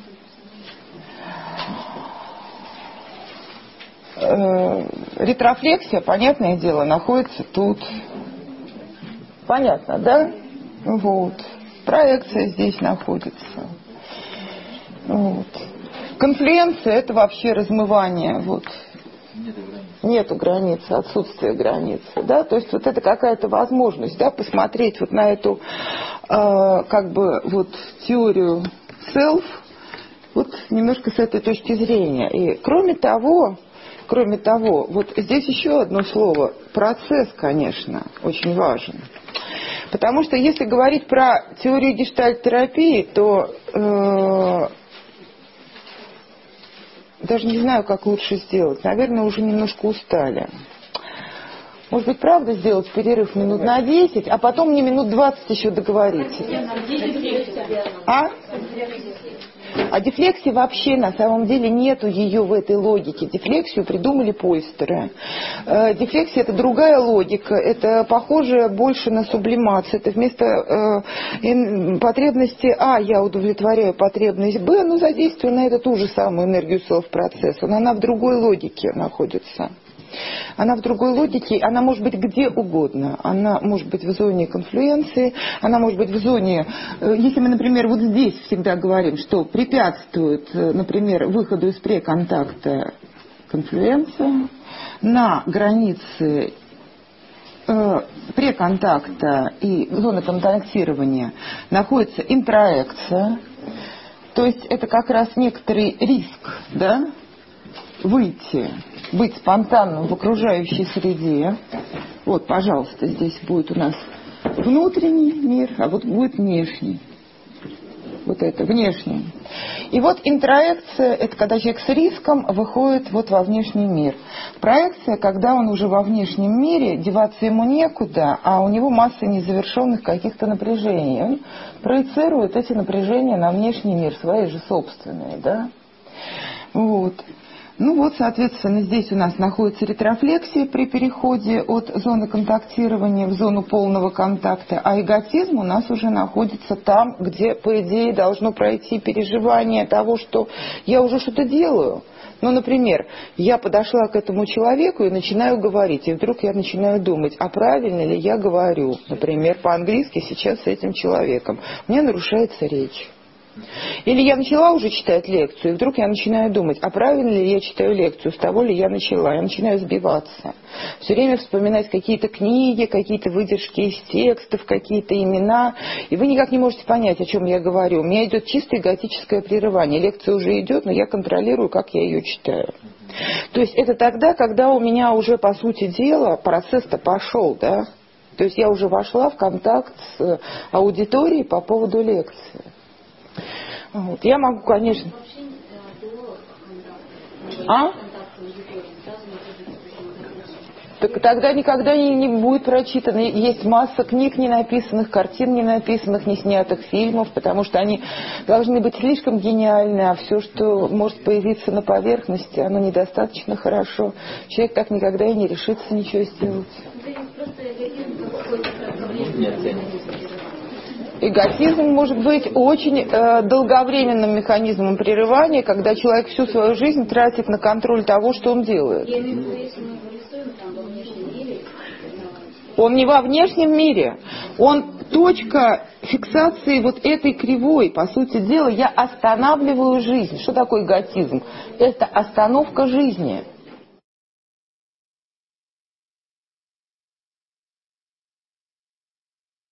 Э, ретрофлексия, понятное дело, находится тут. Понятно, да? Вот. Проекция здесь находится. Вот. Конфлюенция – это вообще размывание, вот. Нету границы, отсутствие границы, да, то есть вот это какая-то возможность, да, посмотреть вот на эту, э, как бы, вот теорию self, вот немножко с этой точки зрения. И кроме того, кроме того, вот здесь еще одно слово, процесс, конечно, очень важен. Потому что если говорить про теорию гештальт-терапии, то э, даже не знаю, как лучше сделать. Наверное, уже немножко устали. Может быть, правда сделать перерыв минут на десять, а потом мне минут двадцать еще договориться. А? А дефлексии вообще на самом деле нету ее в этой логике. Дефлексию придумали Пойстеры. Э, дефлексия это другая логика, это похоже больше на сублимацию. Это вместо э, потребности А я удовлетворяю потребность Б, но задействую на это ту же самую энергию селф-процесса, но она в другой логике находится. Она в другой логике, она может быть где угодно. Она может быть в зоне конфлюенции, она может быть в зоне... Если мы, например, вот здесь всегда говорим, что препятствует, например, выходу из преконтакта конфлюенция, на границе э, преконтакта и зоны контактирования находится интроекция, то есть это как раз некоторый риск, да, выйти, быть спонтанным в окружающей среде. Вот, пожалуйста, здесь будет у нас внутренний мир, а вот будет внешний. Вот это, внешний. И вот интроекция, это когда человек с риском выходит вот во внешний мир. Проекция, когда он уже во внешнем мире, деваться ему некуда, а у него масса незавершенных каких-то напряжений. Он проецирует эти напряжения на внешний мир, свои же собственные, да. Вот. Ну вот, соответственно, здесь у нас находится ретрофлексия при переходе от зоны контактирования в зону полного контакта, а эготизм у нас уже находится там, где, по идее, должно пройти переживание того, что я уже что-то делаю. Ну, например, я подошла к этому человеку и начинаю говорить, и вдруг я начинаю думать, а правильно ли я говорю, например, по-английски сейчас с этим человеком. У меня нарушается речь. Или я начала уже читать лекцию, и вдруг я начинаю думать, а правильно ли я читаю лекцию, с того ли я начала. Я начинаю сбиваться. Все время вспоминать какие-то книги, какие-то выдержки из текстов, какие-то имена. И вы никак не можете понять, о чем я говорю. У меня идет чисто эготическое прерывание. Лекция уже идет, но я контролирую, как я ее читаю. То есть это тогда, когда у меня уже, по сути дела, процесс-то пошел, да? То есть я уже вошла в контакт с аудиторией по поводу лекции. Вот. Я могу, конечно... А? Так тогда никогда не, не будет прочитано. Есть масса книг не написанных, картин не написанных, не снятых фильмов, потому что они должны быть слишком гениальны, а все, что может появиться на поверхности, оно недостаточно хорошо. Человек так никогда и не решится ничего сделать. Эготизм может быть очень э, долговременным механизмом прерывания, когда человек всю свою жизнь тратит на контроль того, что он делает. Я имею в виду, если мы его рисуем там во внешнем мире. Он не во внешнем мире. Он точка фиксации вот этой кривой. По сути дела, я останавливаю жизнь. Что такое эготизм? Это остановка жизни.